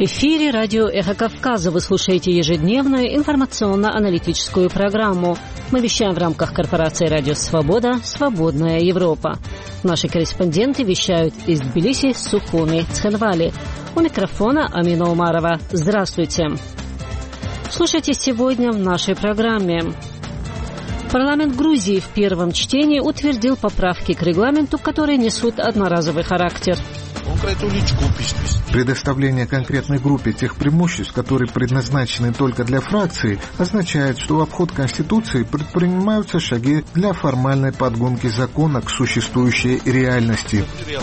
эфире радио «Эхо Кавказа». Вы слушаете ежедневную информационно-аналитическую программу. Мы вещаем в рамках корпорации «Радио Свобода. Свободная Европа». Наши корреспонденты вещают из Тбилиси, Сухуми, Цхинвали. У микрофона Амина Умарова. Здравствуйте. Слушайте сегодня в нашей программе. Парламент Грузии в первом чтении утвердил поправки к регламенту, которые несут одноразовый характер. Предоставление конкретной группе тех преимуществ, которые предназначены только для фракции, означает, что в обход Конституции предпринимаются шаги для формальной подгонки закона к существующей реальности.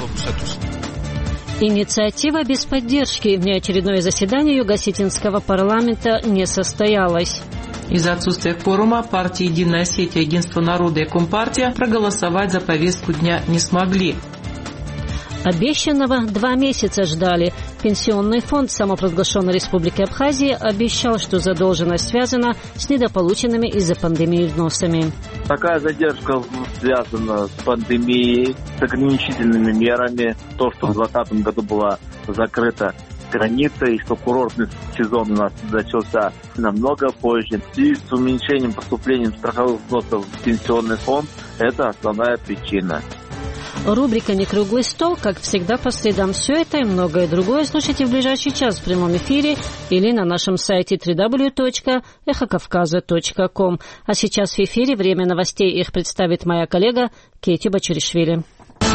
Инициатива без поддержки. Внеочередное заседание Юго-Осетинского парламента не состоялось. Из-за отсутствия кворума партии «Единая Осетия», Единство народа и Компартия проголосовать за повестку дня не смогли. Обещанного 2 месяца ждали. Пенсионный фонд самопровозглашенной Республики Абхазия обещал, что задолженность связана с недополученными из-за пандемии взносами. Такая задержка связана с пандемией, с ограничительными мерами. То, что в 2020 году была закрыта граница и что курортный сезон у нас начался намного позже. И с уменьшением поступления страховых взносов в пенсионный фонд – это основная причина. Рубрика «Не круглый стол», как всегда, по средам. Все это и многое другое слушайте в ближайший час в прямом эфире или на нашем сайте www.эхокавказа.ком. А сейчас в эфире время новостей. Их представит моя коллега Кейти Бачуришвили.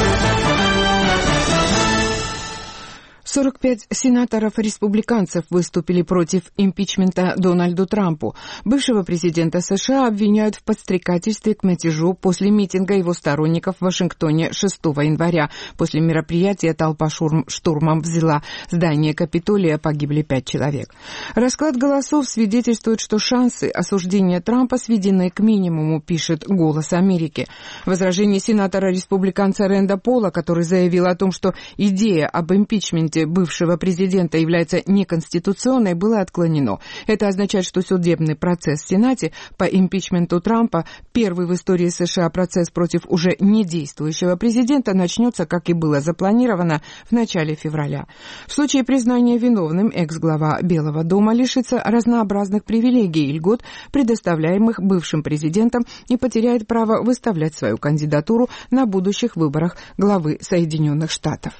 45 сенаторов-республиканцев выступили против импичмента Дональду Трампу. Бывшего президента США обвиняют в подстрекательстве к мятежу после митинга его сторонников в Вашингтоне 6 января. После мероприятия толпа штурмом взяла здание Капитолия, погибли 5 человек. Расклад голосов свидетельствует, что шансы осуждения Трампа сведены к минимуму, пишет «Голос Америки». Возражение сенатора-республиканца Рэнда Пола, который заявил о том, что идея об импичменте бывшего президента является неконституционной, было отклонено. Это означает, что судебный процесс в Сенате по импичменту Трампа, первый в истории США процесс против уже недействующего президента, начнется, как и было запланировано, в начале февраля. В случае признания виновным экс-глава Белого дома лишится разнообразных привилегий и льгот, предоставляемых бывшим президентом, и потеряет право выставлять свою кандидатуру на будущих выборах главы Соединенных Штатов.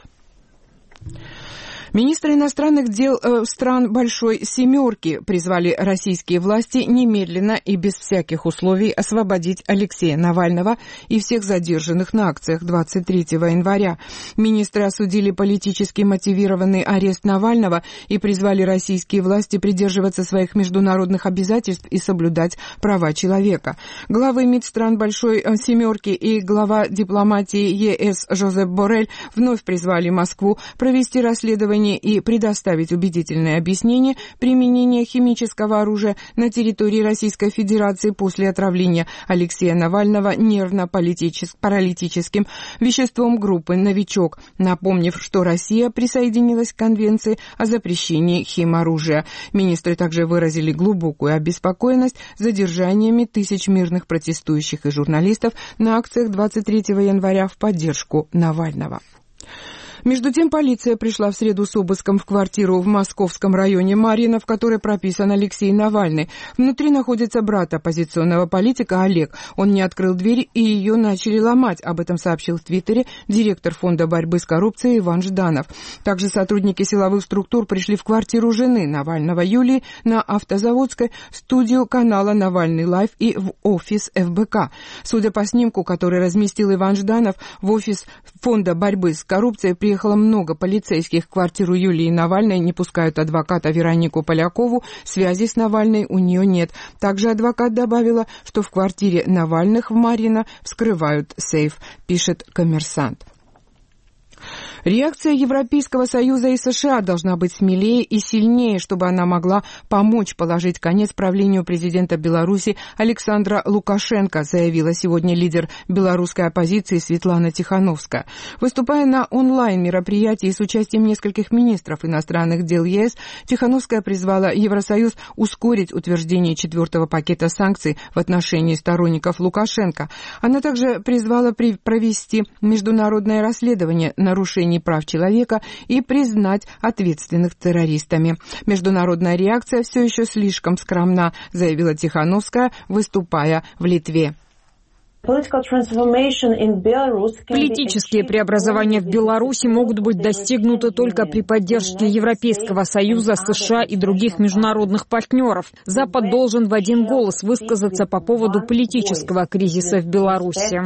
Министры иностранных дел стран Большой Семерки призвали российские власти немедленно и без всяких условий освободить Алексея Навального и всех задержанных на акциях 23 января. Министры осудили политически мотивированный арест Навального и призвали российские власти придерживаться своих международных обязательств и соблюдать права человека. Главы МИД стран Большой Семерки и глава дипломатии ЕС Жозеп Боррель вновь призвали Москву провести расследование и предоставить убедительное объяснение применения химического оружия на территории Российской Федерации после отравления Алексея Навального нервно-паралитическим веществом группы «Новичок», напомнив, что Россия присоединилась к Конвенции о запрещении химоружия. Министры также выразили глубокую обеспокоенность задержаниями тысяч мирных протестующих и журналистов на акциях 23 января в поддержку Навального. Между тем, полиция пришла в среду с обыском в квартиру в московском районе Марьино, в которой прописан Алексей Навальный. Внутри находится брат оппозиционного политика Олег. Он не открыл дверь, и ее начали ломать. Об этом сообщил в Твиттере директор Фонда борьбы с коррупцией Иван Жданов. Также сотрудники силовых структур пришли в квартиру жены Навального Юлии на Автозаводской, в студию канала «Навальный Лайв» и в офис ФБК. Судя по снимку, который разместил Иван Жданов, в офис Фонда борьбы с коррупцией приехало много полицейских. В квартиру Юлии Навальной не пускают адвоката Веронику Полякову. Связи с Навальной у нее нет. Также адвокат добавила, что в квартире Навальных в Марьино вскрывают сейф, пишет «Коммерсант». Реакция Европейского Союза и США должна быть смелее и сильнее, чтобы она могла помочь положить конец правлению президента Беларуси Александра Лукашенко, заявила сегодня лидер белорусской оппозиции Светлана Тихановская. Выступая на онлайн-мероприятии с участием нескольких министров иностранных дел ЕС, Тихановская призвала Евросоюз ускорить утверждение 4-го пакета санкций в отношении сторонников Лукашенко. Она также призвала провести международное расследование нарушений нарушений прав человека и признать ответственных террористами. Международная реакция все еще слишком скромна, заявила Тихановская, выступая в Литве. Политические преобразования в Беларуси могут быть достигнуты только при поддержке Европейского Союза, США и других международных партнеров. Запад должен в один голос высказаться по поводу политического кризиса в Беларуси.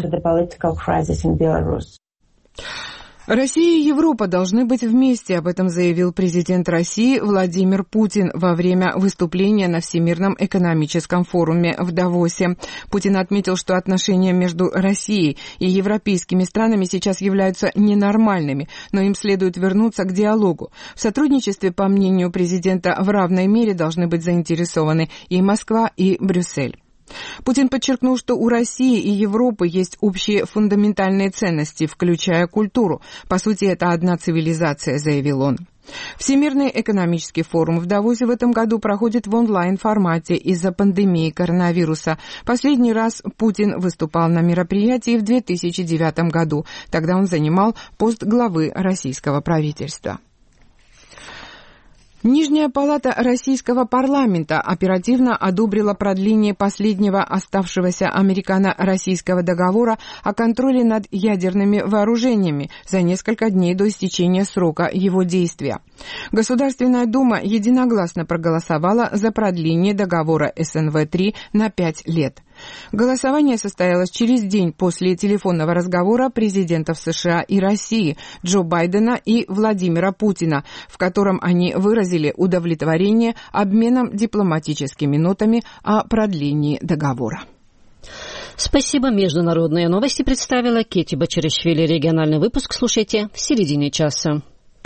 Россия и Европа должны быть вместе, об этом заявил президент России Владимир Путин во время выступления на Всемирном экономическом форуме в Давосе. Путин отметил, что отношения между Россией и европейскими странами сейчас являются ненормальными, но им следует вернуться к диалогу. В сотрудничестве, по мнению президента, в равной мере должны быть заинтересованы и Москва, и Брюссель. Путин подчеркнул, что у России и Европы есть общие фундаментальные ценности, включая культуру. По сути, это одна цивилизация, заявил он. Всемирный экономический форум в Давосе в этом году проходит в онлайн-формате из-за пандемии коронавируса. Последний раз Путин выступал на мероприятии в 2009 году. Тогда он занимал пост главы российского правительства. Нижняя палата российского парламента оперативно одобрила продление последнего оставшегося американо-российского договора о контроле над ядерными вооружениями за несколько дней до истечения срока его действия. Государственная дума единогласно проголосовала за продление договора СНВ-3 на 5 лет. Голосование состоялось через день после телефонного разговора президентов США и России Джо Байдена и Владимира Путина, в котором они выразили удовлетворение обменом дипломатическими нотами о продлении договора. Спасибо. Международные новости представила Кетти Бачаришвили. Региональный выпуск слушайте в середине часа.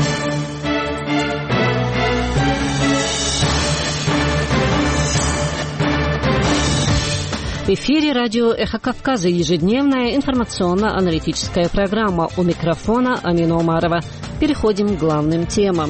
В эфире радио «Эхо Кавказа», ежедневная информационно-аналитическая программа. У микрофона Амина Умарова. Переходим к главным темам.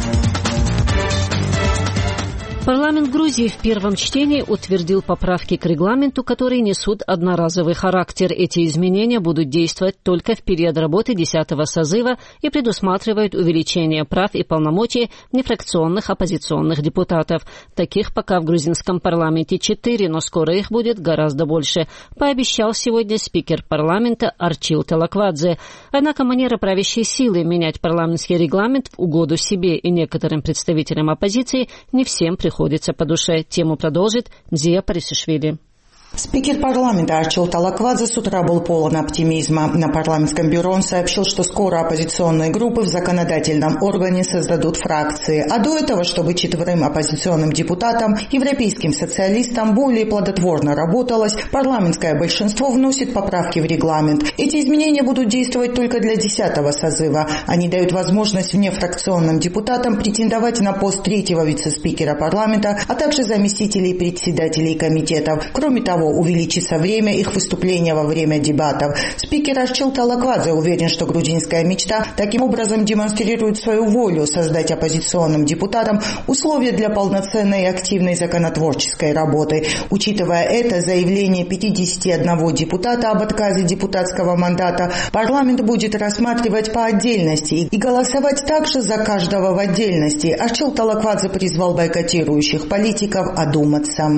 Парламент Грузии в первом чтении утвердил поправки к регламенту, которые несут одноразовый характер. Эти изменения будут действовать только в период работы 10-го созыва и предусматривают увеличение прав и полномочий нефракционных оппозиционных депутатов. Таких пока в грузинском парламенте 4, но скоро их будет гораздо больше, пообещал сегодня спикер парламента Арчил Талаквадзе. Однако манера правящей силы менять парламентский регламент в угоду себе и некоторым представителям оппозиции не всем приходится по душе. Тему продолжит Мзия Парисишвили. Спикер парламента Арчил Талаквадзе с утра был полон оптимизма. На парламентском бюро он сообщил, что скоро оппозиционные группы в законодательном органе создадут фракции. А до этого, чтобы 4 оппозиционным депутатам, европейским социалистам более плодотворно работалось, парламентское большинство вносит поправки в регламент. Эти изменения будут действовать только для 10-го созыва. Они дают возможность внефракционным депутатам претендовать на пост 3-го вице-спикера парламента, а также заместителей председателей комитетов. Кроме того, увеличится время их выступления во время дебатов. Спикер Арчил Талаквадзе уверен, что грузинская мечта таким образом демонстрирует свою волю создать оппозиционным депутатам условия для полноценной и активной законотворческой работы. Учитывая это, заявление 51 депутата об отказе депутатского мандата парламент будет рассматривать по отдельности и голосовать также за каждого в отдельности. Арчил Талаквадзе призвал бойкотирующих политиков одуматься.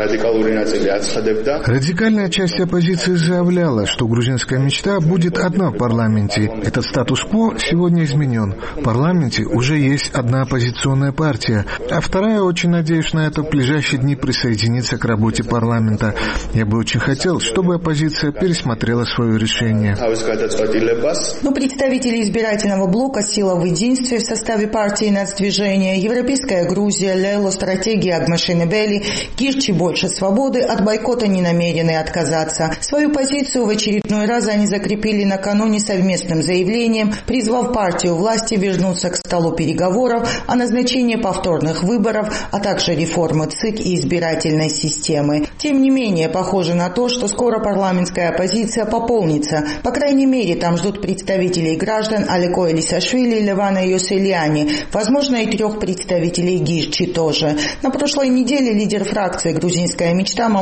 Радикальная часть оппозиции заявляла, что грузинская мечта будет одна в парламенте. Этот статус-кво сегодня изменен. В парламенте уже есть одна оппозиционная партия, а вторая, очень надеюсь на это, в ближайшие дни присоединится к работе парламента. Я бы очень хотел, чтобы оппозиция пересмотрела свое решение. Но представители избирательного блока «Сила в единстве» в составе партии «Нацдвижение», Европейская Грузия, Лело, стратегия Агмашинебели, Кирчи «Больше свободы» от бойкота не намерены отказаться. Свою позицию в очередной раз они закрепили накануне совместным заявлением, призвав партию власти вернуться к столу переговоров о назначении повторных выборов, а также реформы ЦИК и избирательной системы. Тем не менее, похоже на то, что скоро парламентская оппозиция пополнится. По крайней мере, там ждут представителей граждан Алеко Элисашвили и Левана Йоселяни, возможно, и 3 представителей Гирчи тоже. На прошлой неделе лидер фракции «Грузинская мечта» Мамукамдин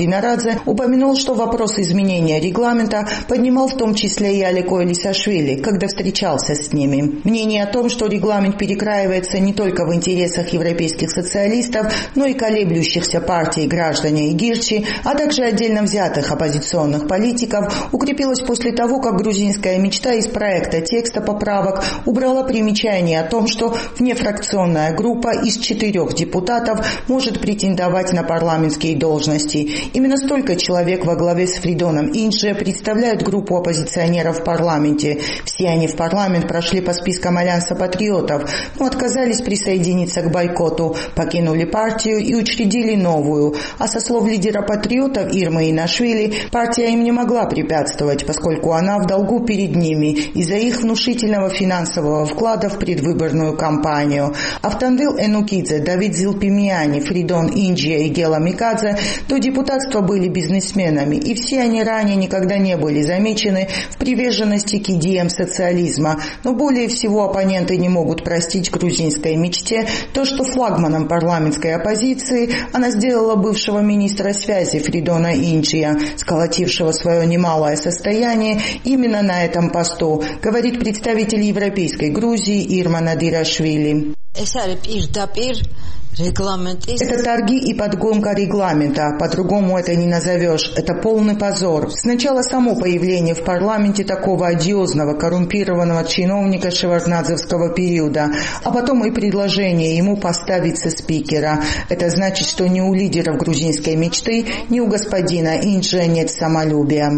Нарадзе упомянул, что вопрос изменения регламента поднимал в том числе и Алеко Элисашвили, когда встречался с ними. Мнение о том, что регламент перекраивается не только в интересах европейских социалистов, но и колеблющихся партий граждане и Гирчи, а также отдельно взятых оппозиционных политиков, укрепилось после того, как грузинская мечта из проекта текста поправок убрала примечание о том, что внефракционная группа из 4 депутатов может претендовать на парламентские должности. Именно столько человек во главе с Фридоном Индже представляют группу оппозиционеров в парламенте. Все они в парламент прошли по спискам Альянса патриотов, но отказались присоединиться к бойкоту, покинули партию и учредили новую. А со слов лидера патриотов Ирмы Инашвили, партия им не могла препятствовать, поскольку она в долгу перед ними из-за их внушительного финансового вклада в предвыборную кампанию. Автандил Энукидзе, Давид Зилпимиани, Фридон Индже и Гела Микадзе до депутатства были бизнесменами, и все они ранее никогда не были замечены в приверженности к идеям социализма. Но более всего оппоненты не могут простить грузинской мечте то, что флагманом парламентской оппозиции она сделала бывшего министра связи Фридона Инджия, сколотившего свое немалое состояние именно на этом посту, говорит представитель Европейской Грузии Ирма Надирашвили. Это торги и подгонка регламента, по-другому это не назовешь, это полный позор. Сначала само появление в парламенте такого одиозного, коррумпированного чиновника шеварднадзевского периода, а потом и предложение ему поставить со спикера. Это значит, что ни у лидеров грузинской мечты, ни у господина Индже нет самолюбия.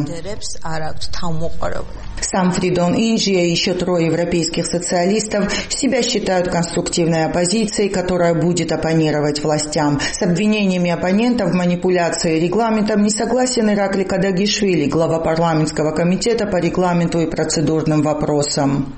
Сам Фридон Индже и еще 3 европейских социалистов себя считают конструктивной оппозицией, которая будет оппонировать властям. С обвинениями оппонентов в манипуляции регламентом не согласен Иракли Кадагишвили, глава парламентского комитета по регламенту и процедурным вопросам.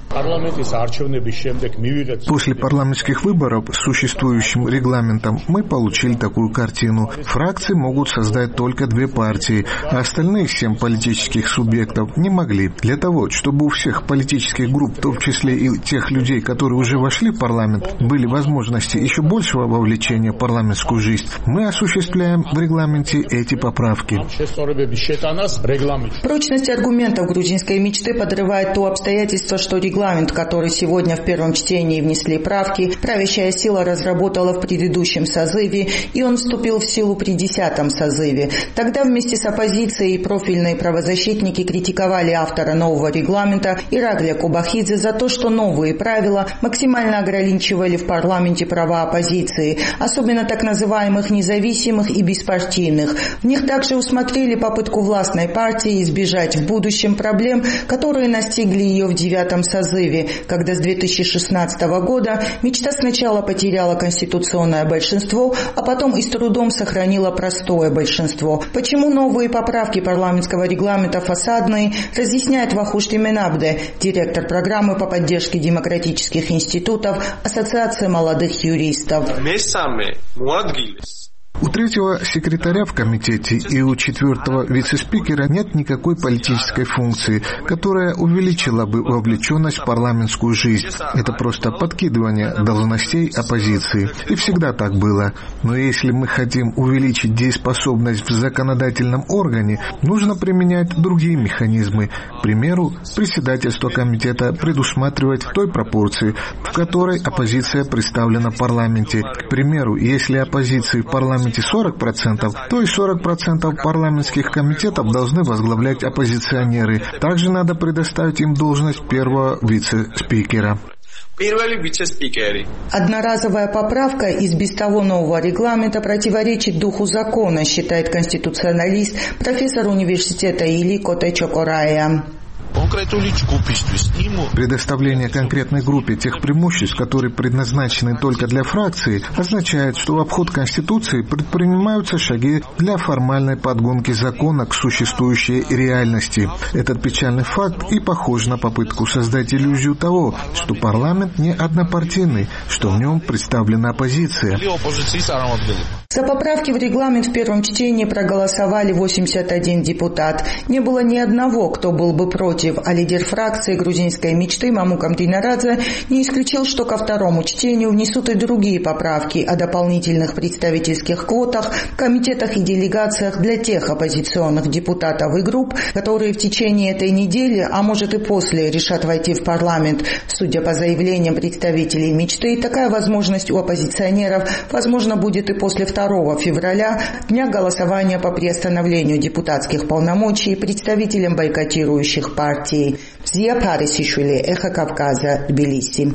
После парламентских выборов с существующим регламентом мы получили такую картину. Фракции могут создать только 2 партии, а остальные 7 политических субъектов не могли. Для того, чтобы у всех политических групп, в том числе и тех людей, которые уже вошли в парламент, были возможности еще большего вовлечения в парламентскую жизнь, мы осуществляем в регламенте эти поправки. Прочность аргументов грузинской мечты подрывает то обстоятельство, что регламент, в который сегодня в первом чтении внесли правки, правящая сила разработала в предыдущем созыве, и он вступил в силу при 10-м созыве. Тогда вместе с оппозицией профильные правозащитники критиковали автора нового регламента Ираклия Кубахидзе за то, что новые правила максимально ограничивали в парламенте права оппозиции, особенно так называемых независимых и беспартийных. В них также усмотрели попытку властной партии избежать в будущем проблем, которые настигли ее в 9-м созыве, когда с 2016 года мечта сначала потеряла конституционное большинство, а потом и с трудом сохранила простое большинство. Почему новые поправки парламентского регламента фасадные, разъясняет Вахуш Тименабде, директор программы по поддержке демократических институтов Ассоциации молодых юристов. У 3-го секретаря в комитете и у 4-го вице-спикера нет никакой политической функции, которая увеличила бы вовлеченность в парламентскую жизнь. Это просто подкидывание должностей оппозиции. И всегда так было. Но если мы хотим увеличить дееспособность в законодательном органе, нужно применять другие механизмы. К примеру, председательство комитета предусматривать в той пропорции, в которой оппозиция представлена в парламенте. К примеру, если оппозиции в парламенте 40%, то и 40% парламентских комитетов должны возглавлять оппозиционеры. Также надо предоставить им должность 1-го вице-спикера. Одноразовая поправка из без того нового регламента противоречит духу закона, считает конституционалист, профессор университета Илико Течокорая. Предоставление конкретной группе тех преимуществ, которые предназначены только для фракции, означает, что в обход Конституции предпринимаются шаги для формальной подгонки закона к существующей реальности. этот печальный факт и похож на попытку создать иллюзию того, что парламент не однопартийный, что в нем представлена оппозиция. За поправки в регламент в первом чтении проголосовали 81 депутат. Не было ни одного, кто был бы против, а лидер фракции грузинской мечты Мамукам Динарадзе не исключил, что ко второму чтению внесут и другие поправки о дополнительных представительских квотах в комитетах и делегациях для тех оппозиционных депутатов и групп, которые в течение этой недели, а может и после, решат войти в парламент. Судя по заявлениям представителей мечты, такая возможность у оппозиционеров, возможно, будет и после 2 февраля, дня голосования по приостановлению депутатских полномочий представителям бойкотирующих партий. Зия Парисишвили, Эхо Кавказа, Тбилиси.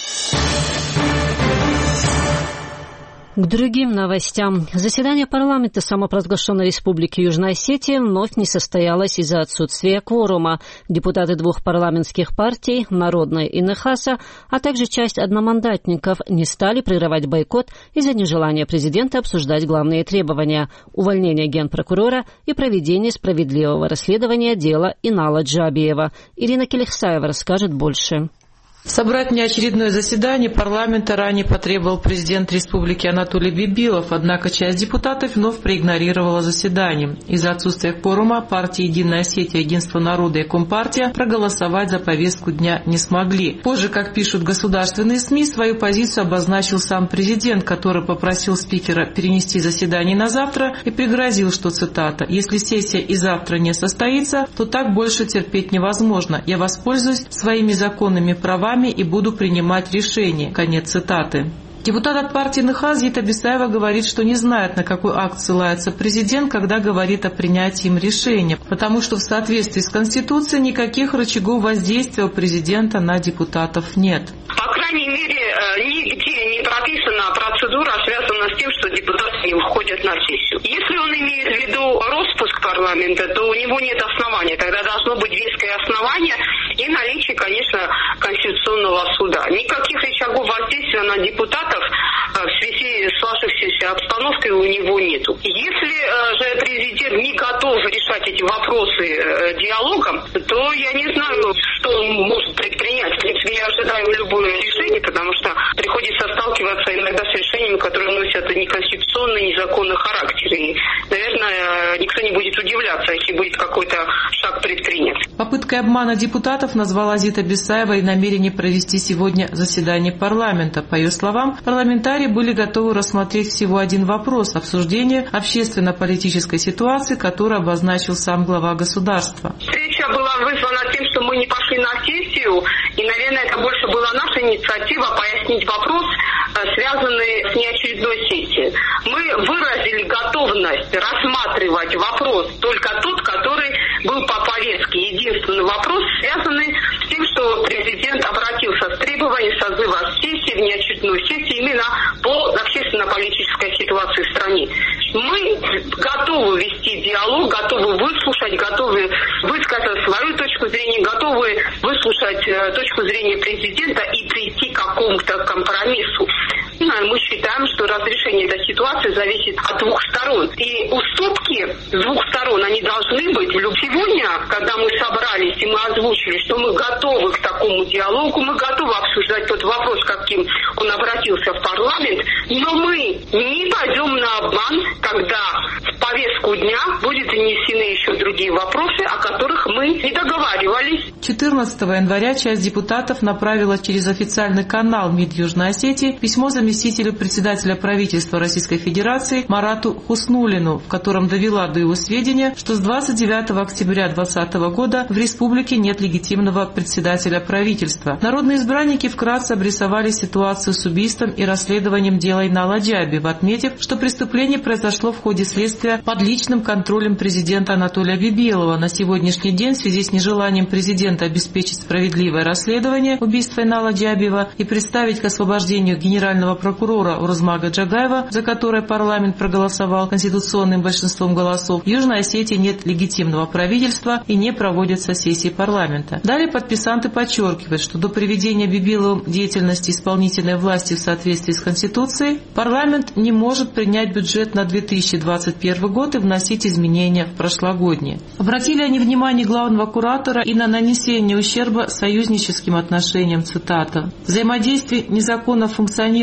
К другим новостям. Заседание парламента самопровозглашенной Республики Южная Осетия вновь не состоялось из-за отсутствия кворума. Депутаты 2 парламентских партий, Народной и Нехаса, а также часть одномандатников не стали прерывать бойкот из-за нежелания президента обсуждать главные требования – увольнение генпрокурора и проведение справедливого расследования дела Инала Джабиева. Ирина Келихсаева расскажет больше. Собрать неочередное заседание парламента ранее потребовал президент республики Анатолий Бибилов, однако часть депутатов вновь проигнорировала заседание. Из-за отсутствия кворума партии «Единая Осетия», Единство народа и Компартия проголосовать за повестку дня не смогли. Позже, как пишут государственные СМИ, свою позицию обозначил сам президент, который попросил спикера перенести заседание на завтра и пригрозил, что, цитата, «Если сессия и завтра не состоится, то так больше терпеть невозможно. Я воспользуюсь своими законными правами и буду принимать решения». Конец цитаты. Депутат от партии НХА Зита Бисаева говорит, что не знает, на какой акт ссылается президент, когда говорит о принятии им решения, потому что в соответствии с Конституцией никаких рычагов воздействия у президента на депутатов нет. По крайней мере, нигде не прописана процедура, связанная с тем, что депутаты не выходят на сессию. Если он имеет в виду распуск парламента, то у него нет основания. Тогда должно быть веское основание и наличие, конечно, Конституционного суда. Никаких рычагов воздействия на депутатов в связи с сложившейся обстановкой у него нету. Если же президент не готов решать эти вопросы диалогом, то я не знаю, что он может предпринять. В принципе, я ожидаю любое решение, потому что приходится сталкиваться иногда с решениями, которые носят неконституционный, незаконный характер. И, наверное, никто не будет удивляться, если будет какой-то шаг предпринят. Попыткой обмана депутатов назвала Зита Бисаева и намерение провести сегодня заседание парламента. По ее словам, парламентарии были готовы рассмотреть всего один вопрос – обсуждение общественно-политической ситуации, которую обозначил сам глава государства. Встреча была вызвана тем, что мы не пошли на сессию, и, наверное, это больше была наша инициатива пояснить вопрос, связанный с неочередной сессией. Мы выразили готовность рассматривать вопрос только тот, который был по повестке. Единственный вопрос, связанный с тем, что президент обратился с требованием созыва сессии, внеочередной сессии, именно по общественно-политической ситуации в стране. Мы готовы вести диалог, готовы выслушать, готовы высказать свою точку зрения, готовы выслушать точку зрения президента и прийти к какому-то компромиссу. Мы считаем, что разрешение этой ситуации зависит от 2 сторон. И уступки с 2 сторон, они должны быть. Сегодня, когда мы собрались и мы озвучили, что мы готовы к такому диалогу, мы готовы обсуждать тот вопрос, каким он обратился в парламент, но мы не пойдем на обман, когда в повестку дня будут внесены еще другие вопросы, о которых мы не договаривались. 14 января часть депутатов направила через официальный канал МИД Южной Осетии письмо заместителю председателя правительства Российской Федерации Марату Хуснуллину, в котором довела до его сведения, что с 29 октября 2020 года в республике нет легитимного председателя правительства. Народные избранники вкратце обрисовали ситуацию с убийством и расследованием дела Инала Джабиева, отметив, что преступление произошло в ходе следствия под личным контролем президента Анатолия Бибилова. На сегодняшний день в связи с нежеланием президента обеспечить справедливое расследование убийства Инала Джабиева и представить к освобождению генерального прокурора Урзмага Джагаева, за которое парламент проголосовал конституционным большинством голосов, в Южной Осетии нет легитимного правительства и не проводятся сессии парламента. Далее подписанты подчеркивают, что до приведения Бибиловым деятельности исполнительной власти в соответствии с Конституцией парламент не может принять бюджет на 2021 год и вносить изменения в прошлогодние. Обратили они внимание главного куратора и на нанесение ущерба союзническим отношениям, цитата. «Взаимодействие незаконно функционирующего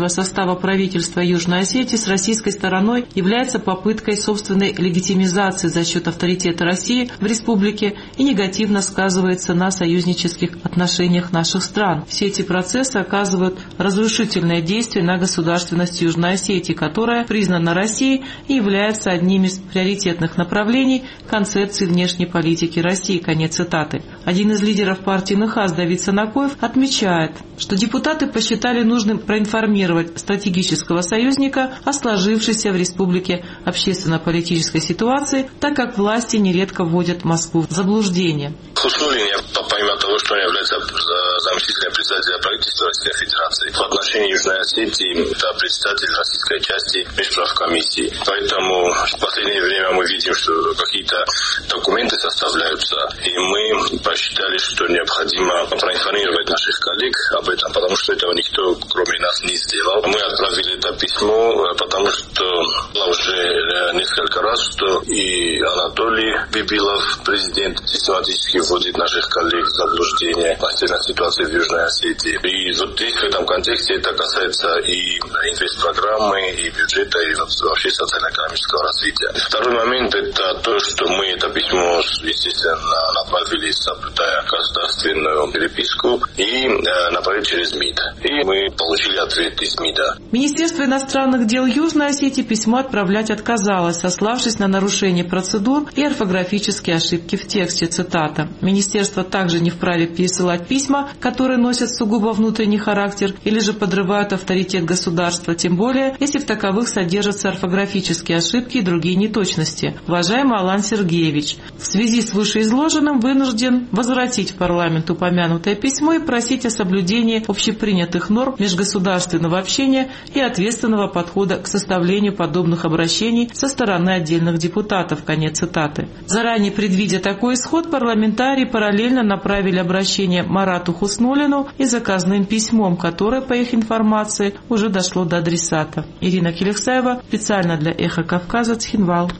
состава правительства Южной Осетии с российской стороной является попыткой собственной легитимизации за счет авторитета России в республике и негативно сказывается на союзнических отношениях наших стран. Все эти процессы оказывают разрушительное действие на государственность Южной Осетии, которая признана Россией и является одним из приоритетных направлений концепции внешней политики России. Конец цитаты. Один из лидеров партии НХАС Давид Санакоев отмечает, что депутаты посчитали нужным проинформировать стратегического союзника о сложившейся в республике общественно-политической ситуации, так как власти нередко вводят Москву в заблуждение. Хуснуллин, помимо того, что он является заместителем председателя правительства Российской Федерации, в отношении Южной Осетии это председатель российской части межправкомиссии. Поэтому в последнее время мы видим, что какие-то документы составляются, и мы посчитали, что необходимо проинформировать наших коллег об этом, потому что этого никто, кроме нас, не сделал. Мы отправили это письмо, потому что было уже несколько раз, что и Анатолий Бибилов, президент, систематически вводит наших коллег в заблуждение относительно ситуации в Южной Осетии. И вот здесь, в этом контексте, это касается и инвестпрограммы, и бюджета, и вообще социально-экономического развития. Второй момент – это то, что мы это письмо, естественно, направили, соблюдая государственную переписку, и направили через МИД. И мы получили ответ из МИДа. Министерство иностранных дел Южной Осетии письмо отправлять отказалось, сославшись на нарушение процедур и орфографические ошибки в тексте. Цитата. Министерство также не вправе пересылать письма, которые носят сугубо внутренний характер или же подрывают авторитет государства, тем более, если в таковых содержатся орфографические ошибки и другие неточности. Уважаемый Алан Сергеевич, в связи с вышеизложенным вынужден возвратить в парламент упомянутое письмо и просить о соблюдении общепринятых норм межгосударственного общения и ответственного подхода к составлению подобных обращений со стороны отдельных депутатов. Конец цитаты. Заранее предвидя такой исход, парламентарии параллельно направили обращение Марату Хуснуллину и заказным письмом, которое, по их информации, уже дошло до адресата. Ирина Келексаева, специально для «Эхо Кавказа», Цхинвал.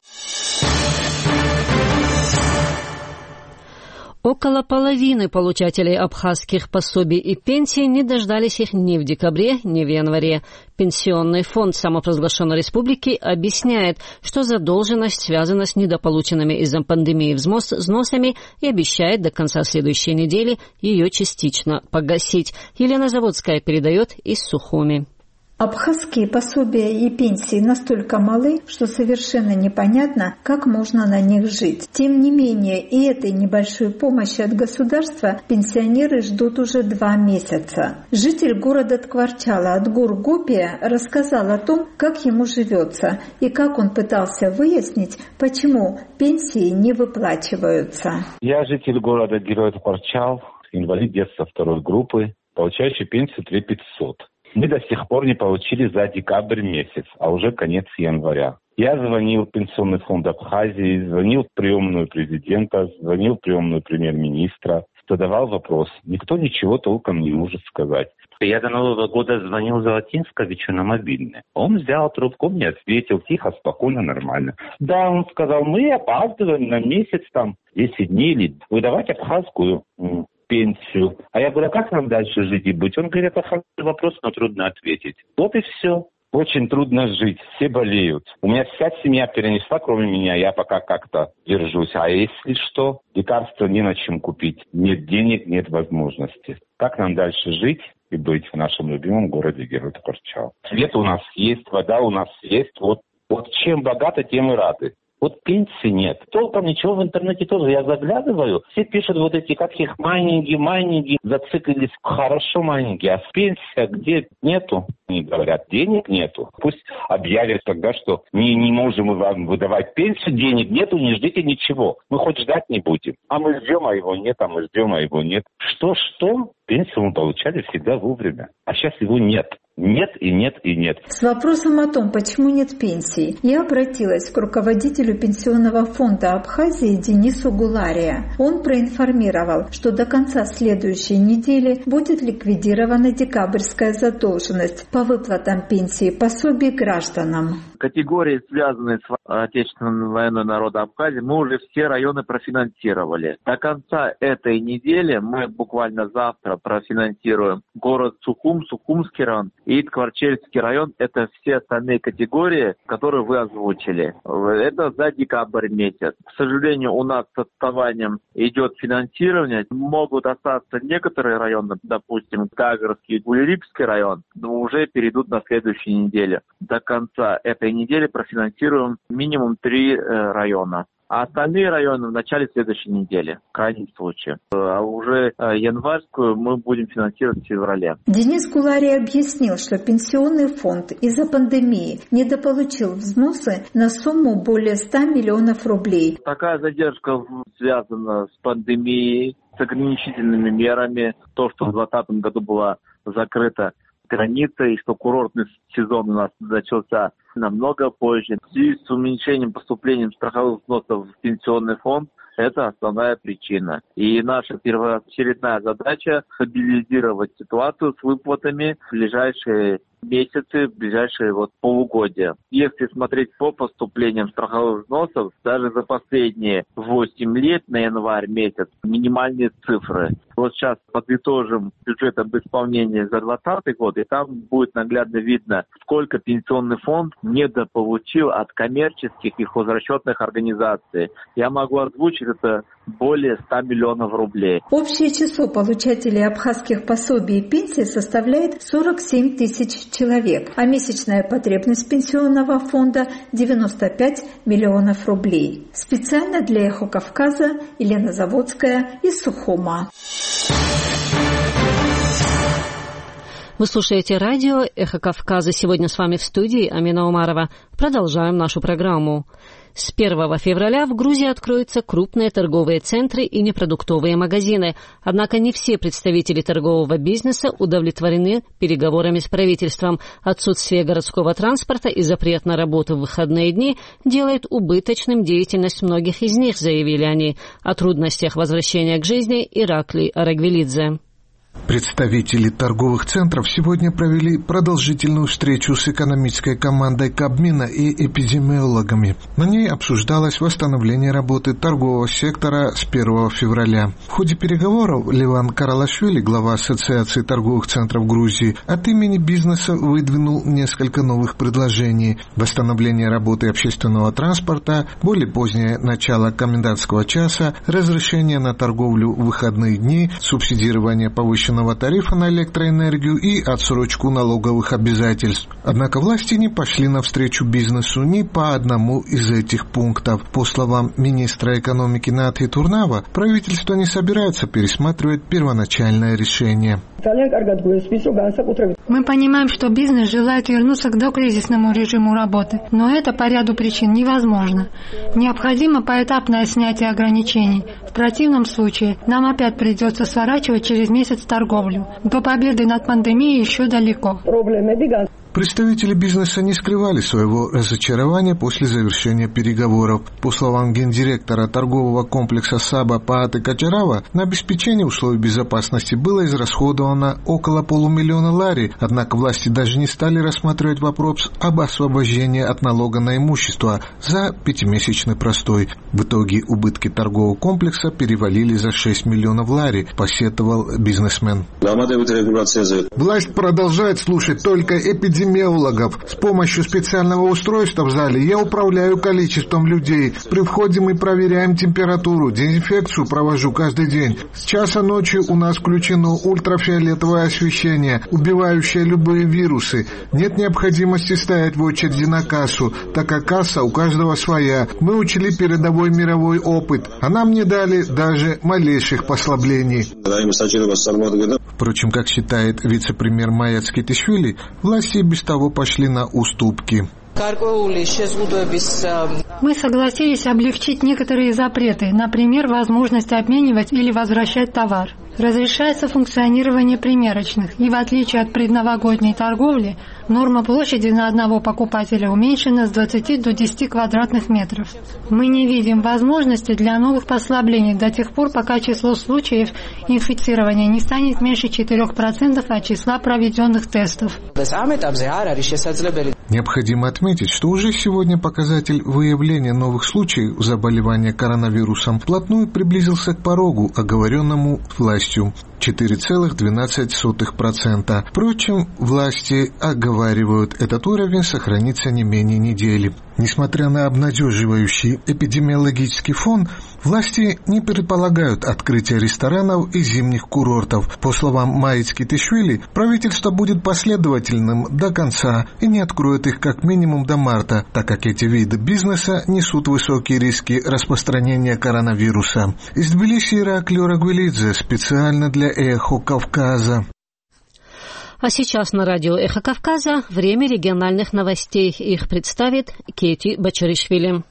Около половины получателей абхазских пособий и пенсий не дождались их ни в декабре, ни в январе. Пенсионный фонд самопровозглашенной республики объясняет, что задолженность связана с недополученными из-за пандемии взносами и обещает до конца следующей недели ее частично погасить. Елена Заводская передает из Сухуми. Абхазские пособия и пенсии настолько малы, что совершенно непонятно, как можно на них жить. Тем не менее, и этой небольшой помощи от государства пенсионеры ждут уже 2 месяца. Житель города Ткварчала Адгур Гопия рассказал о том, как ему живется и как он пытался выяснить, почему пенсии не выплачиваются. Я житель города Герой Ткварчал, инвалид детства 2 группы, получающий пенсию 3500. Мы до сих пор не получили за декабрь месяц, а уже конец января. Я звонил в Пенсионный фонд Абхазии, звонил в приемную президента, звонил в приемную премьер-министра, задавал вопрос. Никто ничего толком не может сказать. Я до Нового года звонил Золотинсковичу на мобильный. Он взял трубку, мне ответил тихо, спокойно, нормально. Да, он сказал, мы опаздываем на месяц, 10 дней, или выдавать абхазскую пенсию. А я говорю, а как нам дальше жить и быть? Он говорит, это хороший вопрос, но трудно ответить. Вот и все. Очень трудно жить, все болеют. У меня вся семья перенесла, кроме меня, я пока как-то держусь. А если что, лекарства не на чем купить. Нет денег, нет возможности. Как нам дальше жить и быть в нашем любимом городе Герой Ткварчал? Свет у нас есть, вода у нас есть. Вот чем богато, тем и рады. Вот пенсии нет. Толком ничего в интернете тоже. Я заглядываю, все пишут вот эти, как их майнинги, зациклились. Хорошо майнинги, а пенсия где нету? Они говорят, денег нету. Пусть объявят тогда, что не можем мы вам выдавать пенсию, денег нету, не ждите ничего. Мы хоть ждать не будем. А мы ждем, а его нет, Что? Пенсию мы получали всегда вовремя. А сейчас его нет. Нет и нет и нет. С вопросом о том, почему нет пенсий, я обратилась к руководителю Пенсионного фонда Абхазии Денису Гулария. Он проинформировал, что до конца следующей недели будет ликвидирована декабрьская задолженность по выплатам пенсии и пособий гражданам. Категории, связанные с Отечественную военную народную Абхазии, мы уже все районы профинансировали. До конца этой недели мы буквально завтра профинансируем город Сухум, Сухумский район и Ткварчельский район. Это все остальные категории, которые вы озвучили. Это за декабрь месяц. К сожалению, у нас с отставанием идет финансирование. Могут остаться некоторые районы, допустим, Кагорский и Гулерикский район, но уже перейдут на следующей неделе. До конца этой недели профинансируем минимум 3 района. А остальные районы в начале следующей недели, в крайнем случае. А уже январскую мы будем финансировать в феврале. Денис Гуларий объяснил, что пенсионный фонд из-за пандемии недополучил взносы на сумму более 100 миллионов рублей. Такая задержка связана с пандемией, с ограничительными мерами. То, что в 2020 году была закрыта граница и что курортный сезон у нас начался намного позже. В связи с уменьшением поступлением страховых взносов в пенсионный фонд, это основная причина. И наша первоочередная задача – стабилизировать ситуацию с выплатами в ближайшие месяцы, в ближайшие полугодия. Если смотреть по поступлениям страховых взносов, даже за последние 8 лет на январь месяц минимальные цифры. Вот сейчас подытожим бюджет об исполнении за 2020 год, и там будет наглядно видно, сколько пенсионный фонд недополучил от коммерческих и хозрасчетных организаций. Я могу озвучить, это более 100 миллионов рублей. Общее число получателей абхазских пособий и пенсий составляет 47 тысяч человек, а месячная потребность пенсионного фонда 95 миллионов рублей. Специально для «Эхо Кавказа» Елена Заводская из Сухума. Вы слушаете радио «Эхо Кавказа». Сегодня с вами в студии Амина Умарова. Продолжаем нашу программу. С 1 февраля в Грузии откроются крупные торговые центры и непродуктовые магазины. Однако не все представители торгового бизнеса удовлетворены переговорами с правительством. Отсутствие городского транспорта и запрет на работу в выходные дни делает убыточным деятельность многих из них, заявили они. О трудностях возвращения к жизни Ираклий Арагвелидзе. Представители торговых центров сегодня провели продолжительную встречу с экономической командой Кабмина и эпидемиологами. На ней обсуждалось восстановление работы торгового сектора с 1 февраля. В ходе переговоров Леван Каралашвили, глава Ассоциации торговых центров Грузии, от имени бизнеса выдвинул несколько новых предложений. Восстановление работы общественного транспорта, более позднее начало комендантского часа, разрешение на торговлю в выходные дни, субсидирование повышенного тарифа на электроэнергию и отсрочку налоговых обязательств. Однако власти не пошли навстречу бизнесу ни по одному из этих пунктов. По словам министра экономики Натхи Турнава, правительство не собирается пересматривать первоначальное решение. Мы понимаем, что бизнес желает вернуться к докризисному режиму работы, но это по ряду причин невозможно. Необходимо поэтапное снятие ограничений. В противном случае нам опять придется сворачивать через месяц торговлю. До победы над пандемией еще далеко. Представители бизнеса не скрывали своего разочарования после завершения переговоров. По словам гендиректора торгового комплекса Саба Пааты Качарава, на обеспечение условий безопасности было израсходовано около 500 000 лари, однако власти даже не стали рассматривать вопрос об освобождении от налога на имущество за 5-месячный простой. В итоге убытки торгового комплекса перевалили за 6 миллионов лари, посетовал бизнесмен. Власть продолжает слушать только эпидемиологов. С помощью специального устройства в зале я управляю количеством людей. При входе мы проверяем температуру, дезинфекцию провожу каждый день. С часа ночи у нас включено ультрафиолетовое освещение, убивающее любые вирусы. Нет необходимости стоять в очереди на кассу, так как касса у каждого своя. Мы учли передовой мировой опыт, а нам не дали даже малейших послаблений. Впрочем, как считает вице-премьер Майя Цкетишвили, власти без того пошли на уступки. Мы согласились облегчить некоторые запреты, например, возможность обменивать или возвращать товар. Разрешается функционирование примерочных, и в отличие от предновогодней торговли, норма площади на одного покупателя уменьшена с 20 до 10 квадратных метров. Мы не видим возможности для новых послаблений до тех пор, пока число случаев инфицирования не станет меньше 4% от числа проведенных тестов. Необходимо отметить, что уже сегодня показатель выявления новых случаев заболевания коронавирусом вплотную приблизился к порогу, оговоренному властью – 4,12%. Впрочем, власти оговаривают, этот уровень сохранится не менее недели. Несмотря на обнадеживающий эпидемиологический фон, власти не предполагают открытие ресторанов и зимних курортов. По словам Майи Цкитишвили, правительство будет последовательным до конца и не откроет их как минимум до марта, так как эти виды бизнеса несут высокие риски распространения коронавируса. Из Тбилиси Ираклий Рагвелидзе специально для «Эхо Кавказа». А сейчас на радио «Эхо Кавказа» время региональных новостей. Их представит Кети Бачаришвили.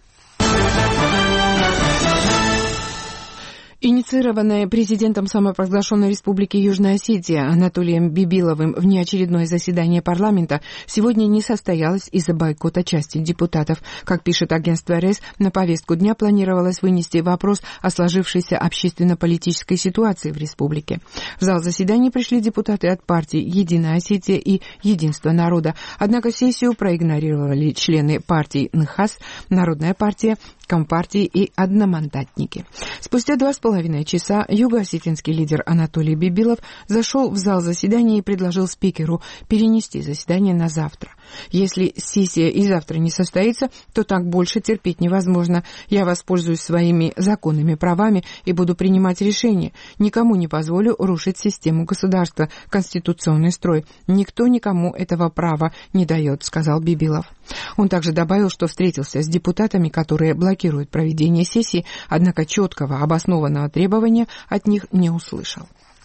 Инициированное президентом самопровозглашенной республики Южная Осетия Анатолием Бибиловым внеочередное заседание парламента сегодня не состоялось из-за бойкота части депутатов. Как пишет агентство РИА, на повестку дня планировалось вынести вопрос о сложившейся общественно-политической ситуации в республике. В зал заседаний пришли депутаты от партий «Единая Осетия» и «Единство народа». Однако сессию проигнорировали члены партий НХАС, Народная партия, Компартии и одномандатники. Спустя 2,5 часа юго-осетинский лидер Анатолий Бибилов зашел в зал заседания и предложил спикеру перенести заседание на завтра. Если сессия и завтра не состоится, то так больше терпеть невозможно. Я воспользуюсь своими законными правами и буду принимать решения. Никому не позволю рушить систему государства, конституционный строй. Никто никому этого права не дает, сказал Бибилов. Он также добавил, что встретился с депутатами, которые блокируют проведение сессии, однако четкого обоснованного требования от них не услышал.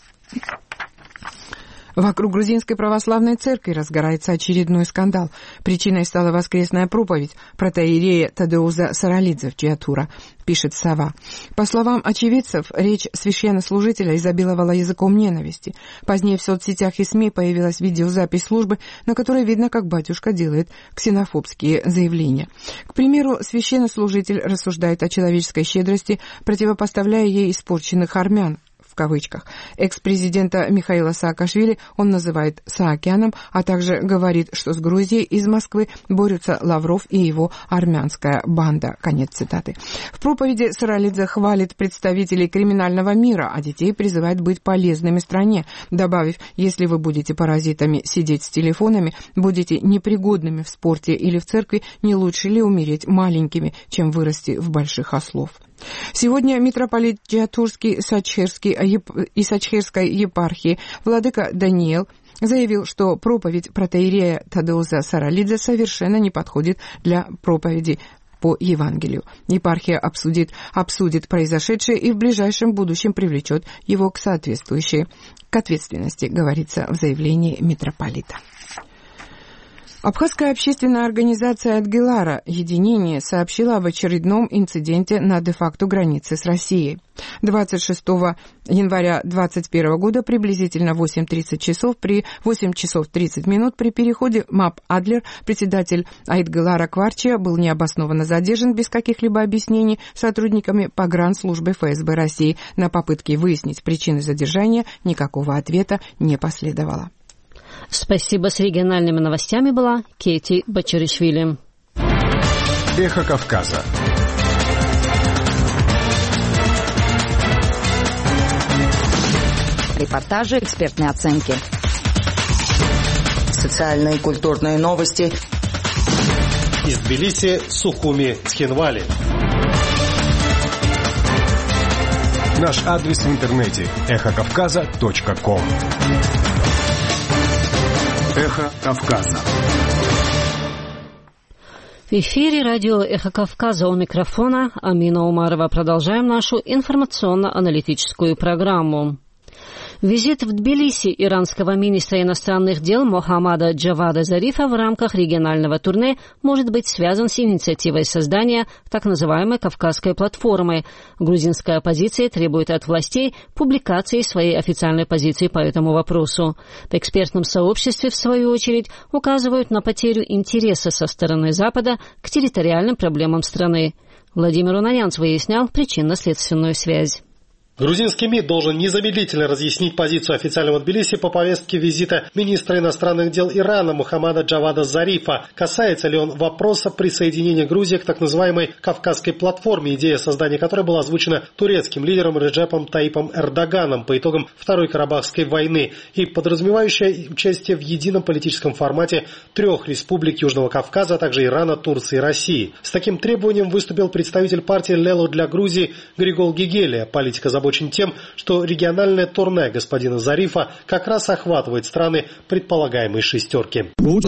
Вокруг грузинской православной церкви разгорается очередной скандал. Причиной стала воскресная проповедь протоиерея Тадеуза Саралидзе в Чиатура, пишет «Сова». По словам очевидцев, речь священнослужителя изобиловала языком ненависти. Позднее в соцсетях и СМИ появилась видеозапись службы, на которой видно, как батюшка делает ксенофобские заявления. К примеру, священнослужитель рассуждает о человеческой щедрости, противопоставляя ей испорченных армян, в кавычках. Экс-президента Михаила Саакашвили он называет Саакяном, а также говорит, что с Грузией из Москвы борются Лавров и его армянская банда. Конец цитаты. В проповеди Саралидзе хвалит представителей криминального мира, а детей призывает быть полезными стране, добавив: если вы будете паразитами сидеть с телефонами, будете непригодными в спорте или в церкви, не лучше ли умереть маленькими, чем вырасти в больших ослов? Сегодня митрополит Чиатурский и Сачхирской епархии владыка Даниил заявил, что проповедь протоиерея Тадеуза Саралидзе совершенно не подходит для проповеди по Евангелию. Епархия обсудит произошедшее и в ближайшем будущем привлечет его к ответственности, говорится в заявлении митрополита. Абхазская общественная организация «Адгелара» «Единение» сообщила об очередном инциденте на де-факто границе с Россией. 26 января 2021 года приблизительно 8 часов 30 минут при переходе МАП «Адлер» председатель Адгелара Кварчия был необоснованно задержан без каких-либо объяснений сотрудниками погранслужбы ФСБ России. На попытки выяснить причины задержания никакого ответа не последовало. Спасибо. С региональными новостями была Кети Бачаришвили. Эхо Кавказа. Репортажи, экспертные оценки. Социальные и культурные новости. Из Тбилиси, Сухуми, Цхинвали. Наш адрес в интернете эхокавказа.ком. Эхо Кавказа. В эфире радио «Эхо Кавказа», у микрофона Амина Умарова. Продолжаем нашу информационно-аналитическую программу. Визит в Тбилиси иранского министра иностранных дел Мохаммада Джавада Зарифа в рамках регионального турне может быть связан с инициативой создания так называемой Кавказской платформы. Грузинская оппозиция требует от властей публикации своей официальной позиции по этому вопросу. В экспертном сообществе, в свою очередь, указывают на потерю интереса со стороны Запада к территориальным проблемам страны. Владимир Унанянц выяснял причинно-следственную связь. Грузинский МИД должен незамедлительно разъяснить позицию официального Тбилиси по повестке визита министра иностранных дел Ирана Мухаммада Джавада Зарифа. Касается ли он вопроса присоединения Грузии к так называемой Кавказской платформе, идея создания которой была озвучена турецким лидером Реджепом Таипом Эрдоганом по итогам Второй Карабахской войны и подразумевающая участие в едином политическом формате 3 республик Южного Кавказа, а также Ирана, Турции и России. С таким требованием выступил представитель партии «Лело для Грузии» Григол Гигелия. Политик озабочен тем, что региональное турне господина Зарифа как раз охватывает страны предполагаемой шестерки.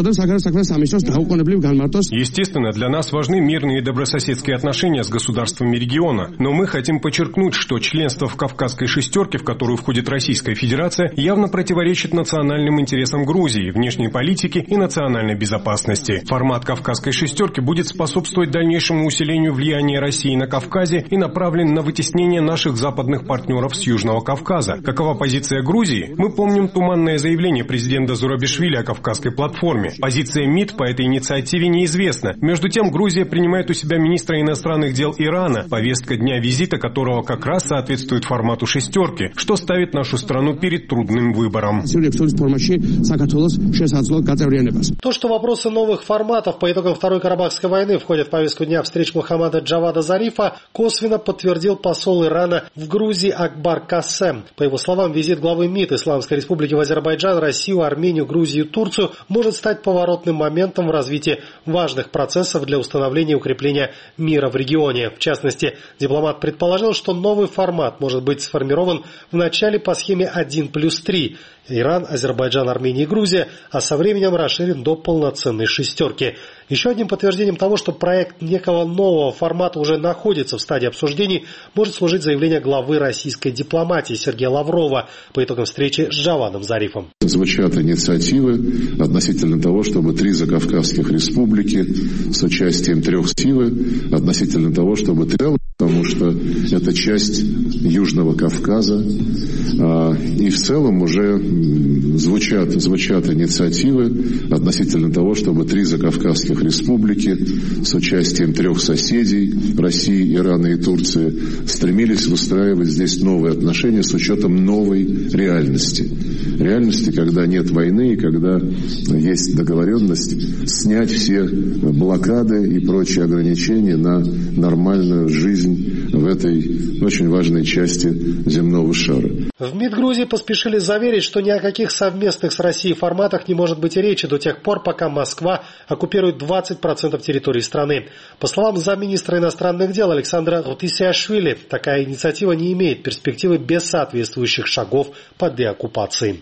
Естественно, для нас важны мирные и добрососедские отношения с государствами региона, но мы хотим подчеркнуть, что членство в Кавказской шестерке, в которую входит Российская Федерация, явно противоречит национальным интересам Грузии, внешней политике и национальной безопасности. Формат Кавказской шестерки будет способствовать дальнейшему усилению влияния России на Кавказе и направлен на вытеснение наших западных партнеров с Южного Кавказа. Какова позиция Грузии? Мы помним туманное заявление президента Зурабишвили о Кавказской платформе. Позиция МИД по этой инициативе неизвестна. Между тем, Грузия принимает у себя министра иностранных дел Ирана, повестка дня визита которого как раз соответствует формату шестерки, что ставит нашу страну перед трудным выбором. То, что вопросы новых форматов по итогам Второй Карабахской войны входят в повестку дня встреч Мухаммада Джавада Зарифа, косвенно подтвердил посол Ирана в Грузии Акбар Кассем. По его словам, визит главы МИД Исламской Республики в Азербайджан, Россию, Армению, Грузию и Турцию может стать поворотным моментом в развитии важных процессов для установления и укрепления мира в регионе. В частности, дипломат предположил, что новый формат может быть сформирован в начале по схеме 1+3. Иран, Азербайджан, Армения и Грузия, а со временем расширен до полноценной шестерки. Еще одним подтверждением того, что проект некого нового формата уже находится в стадии обсуждений, может служить заявление главы российской дипломатии Сергея Лаврова по итогам встречи с Джавадом Зарифом. Звучат инициативы относительно того, чтобы 3 закавказских республики с участием 3 силы, относительно того, чтобы потому что это часть Южного Кавказа, и в целом уже звучат инициативы относительно того, чтобы 3 закавказских республики с участием 3 соседей России, Ирана и Турции стремились выстраивать здесь новые отношения с учетом новой реальности. Реальности, когда нет войны и когда есть договоренность снять все блокады и прочие ограничения на нормальную жизнь в этой очень важной части земного шара. В МИД Грузии поспешили заверить, что ни о каких совместных с Россией форматах не может быть и речи до тех пор, пока Москва оккупирует 20% территории страны. По словам замминистра иностранных дел Александра Рутисиашвили, такая инициатива не имеет перспективы без соответствующих шагов по деоккупации.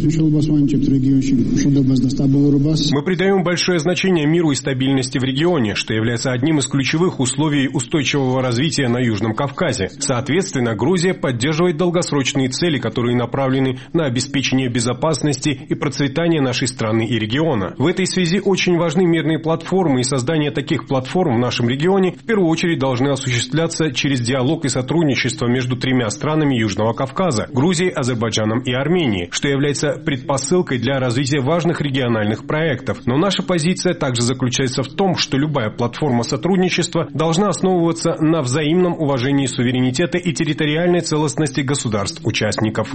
Мы придаем большое значение миру и стабильности в регионе, что является одним из ключевых условий устойчивого развития на Южном Кавказе. Соответственно, Грузия поддерживает долгосрочные цели, которые направлены на обеспечение безопасности и процветания нашей страны и региона. В этой связи очень важны мирные платформы, и создание таких платформ в нашем регионе в первую очередь должны осуществляться через диалог и сотрудничество между 3 странами Южного Кавказа – Грузией, Азербайджаном и Арменией, что является предпосылкой для развития важных региональных проектов. Но наша позиция также заключается в том, что любая платформа сотрудничества должна основываться на взаимном уважении суверенитета и территориальной целостности государств-участников.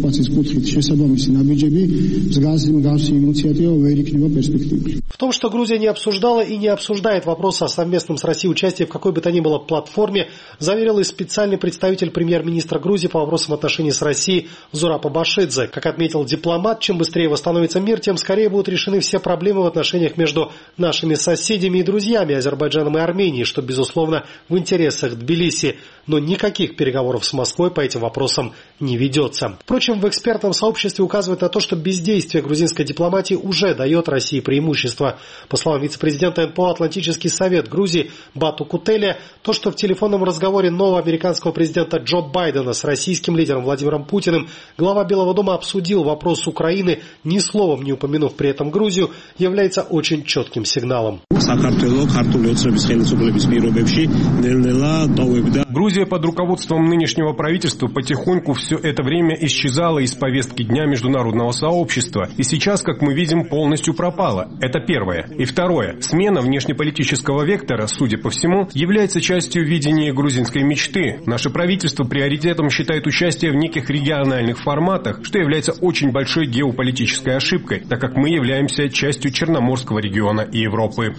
В том, что Грузия не обсуждала и не обсуждает вопрос о совместном с Россией участии в какой бы то ни было платформе, заверил и специальный представитель премьер-министра Грузии по вопросам отношений с Россией Зураб Абашидзе. Как отметил дипломат, чем быстрее восстановится мир, тем скорее будут решены все проблемы в отношениях между нашими соседями и друзьями Азербайджаном и Арменией, что, безусловно, в интересах Тбилиси. Но никаких переговоров с Москвой по этим вопросам не ведется. Впрочем, в экспертном сообществе указывают на то, что бездействие грузинской дипломатии уже дает России преимущество. По словам вице-президента НПО «Атлантический совет Грузии» Бату Кутеля, то, что в телефонном разговоре нового американского президента Джо Байдена с российским лидером Владимиром Путиным глава Белого дома обсудил вопрос Украины, ни словом не упомянув при этом Грузию, является очень четким сигналом. Грузия под руководством нынешнего правительства потихоньку все это время исчезала из повестки дня международного сообщества. И сейчас, как мы видим, полностью пропала. Это первое. И второе. Смена внешнеполитического вектора, судя по всему, является частью видения грузинской мечты. Наше правительство приоритетом считает участие в неких региональных форматах, что является очень большой геополитической ошибкой, так как мы являемся частью Черноморского региона и Европы.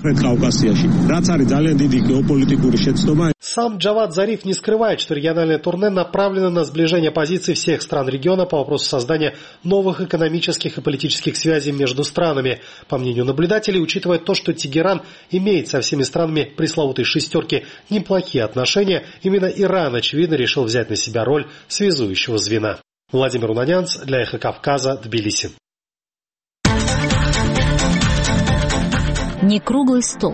Сам Джавад Зариф не скрывает, что региональное турне направлено на сближение позиций всех стран региона по вопросу создания новых экономических и политических связей между странами. По мнению наблюдателей, учитывая то, что Тегеран имеет со всеми странами пресловутой шестерки неплохие отношения, именно Иран, очевидно, решил взять на себя роль связующего звена. Владимир Унанянц для Эхо Кавказа, Тбилиси. Не круглый стол.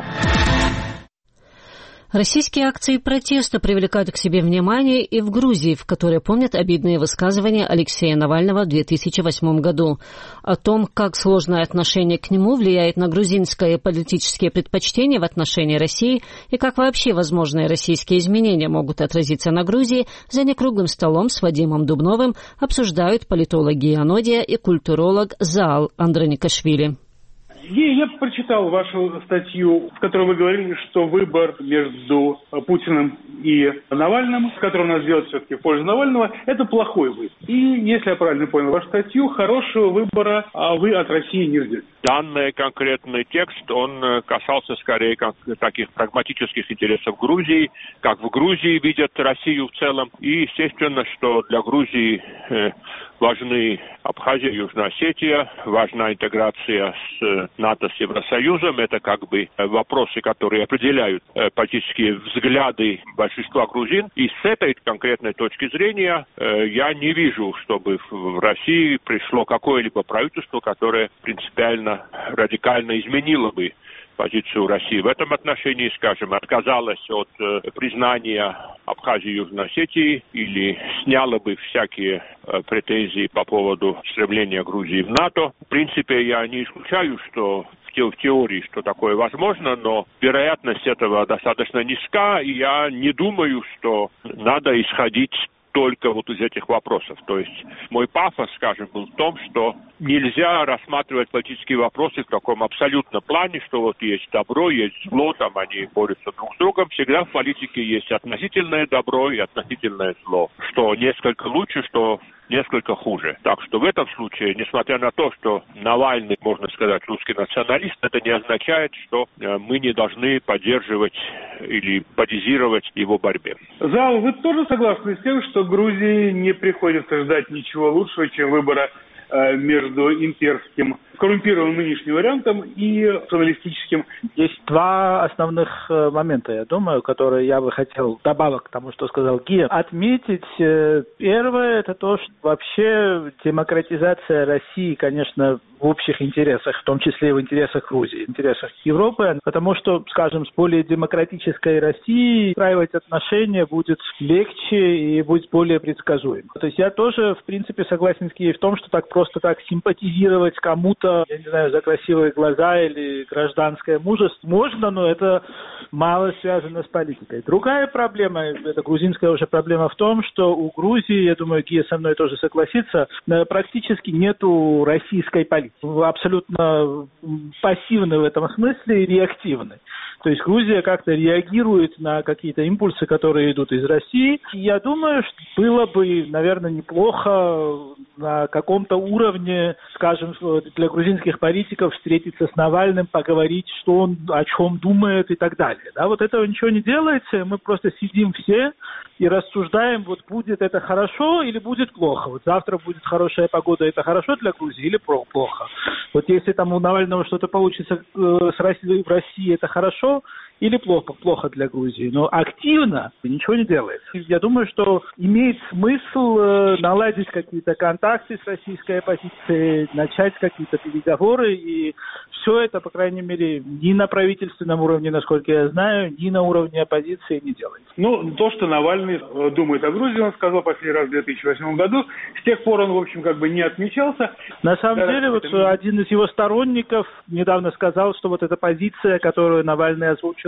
Российские акции протеста привлекают к себе внимание и в Грузии, в которой помнят обидные высказывания Алексея Навального в 2008 году. О том, как сложное отношение к нему влияет на грузинские политические предпочтения в отношении России и как вообще возможные российские изменения могут отразиться на Грузии, за некруглым столом с Вадимом Дубновым обсуждают политологи Янодия и культуролог Заал Андроникашвили. Я прочитал вашу статью, в которой вы говорили, что выбор между Путиным и Навальным, который у нас делает все-таки в пользу Навального, это плохой выбор. И, если я правильно понял вашу статью, хорошего выбора вы от России не ждете. Данный конкретный текст, он касался скорее как таких прагматических интересов Грузии, как в Грузии видят Россию в целом. И, естественно, что для Грузии важны Абхазия, Южная Осетия, важна интеграция с НАТО, с Евросоюзом. Это как бы вопросы, которые определяют политические взгляды большинства грузин. И с этой конкретной точки зрения я не вижу, чтобы в России пришло какое-либо правительство, которое принципиально, радикально изменило бы позицию России в этом отношении, скажем, отказалась от признания Абхазии и Южной Осетии или сняла бы всякие претензии по поводу стремления Грузии в НАТО. В принципе, я не исключаю, что в теории, что такое возможно, но вероятность этого достаточно низка, и я не думаю, что надо исходить только вот из этих вопросов. То есть мой пафос, скажем, был в том, что нельзя рассматривать политические вопросы в таком абсолютном плане, что вот есть добро, есть зло, там они борются друг с другом. Всегда в политике есть относительное добро и относительное зло. Что несколько лучше, что несколько хуже. Так что в этом случае, несмотря на то, что Навальный, можно сказать, русский националист, это не означает, что мы не должны поддерживать или поддерживать его борьбе. Зал, вы тоже согласны с тем, что Грузии не приходится ждать ничего лучшего, чем выбора между имперским, коррумпированным нынешним вариантом и националистическим? Есть два основных момента, я думаю, которые я бы хотел добавок к тому, что сказал Гия, отметить. Первое, это то, что вообще демократизация России, конечно, в общих интересах, в том числе и в интересах Грузии, в интересах Европы, потому что, скажем, с более демократической Россией устраивать отношения будет легче и будет более предсказуем. То есть я тоже, в принципе, согласен с Гией в том, что просто так симпатизировать кому-то, я не знаю, за красивые глаза или гражданское мужество можно, но это мало связано с политикой. Другая проблема, это грузинская уже проблема в том, что у Грузии, я думаю, Гия со мной тоже согласится, практически нету российской политики. Абсолютно пассивны в этом смысле и реактивны. То есть Грузия как-то реагирует на какие-то импульсы, которые идут из России. И я думаю, что было бы, наверное, неплохо на каком-то уровне, скажем, для грузинских политиков встретиться с Навальным, поговорить, что он о чем думает и так далее. Да, вот этого ничего не делается, мы просто сидим все и рассуждаем, вот будет это хорошо или будет плохо. Вот завтра будет хорошая погода, это хорошо для Грузии или плохо. Вот если там у Навального что-то получится в России, это хорошо или плохо для Грузии. Но активно ничего не делается. Я думаю, что имеет смысл наладить какие-то контакты с российской оппозицией, начать какие-то переговоры, и все это, по крайней мере, ни на правительственном уровне, насколько я знаю, ни на уровне оппозиции не делается. Ну, то, что Навальный думает о Грузии, он сказал последний раз в 2008 году. С тех пор он, в общем, как бы не отмечался. На самом деле, вот один из его сторонников недавно сказал, что вот эта позиция, которую Навальный озвучил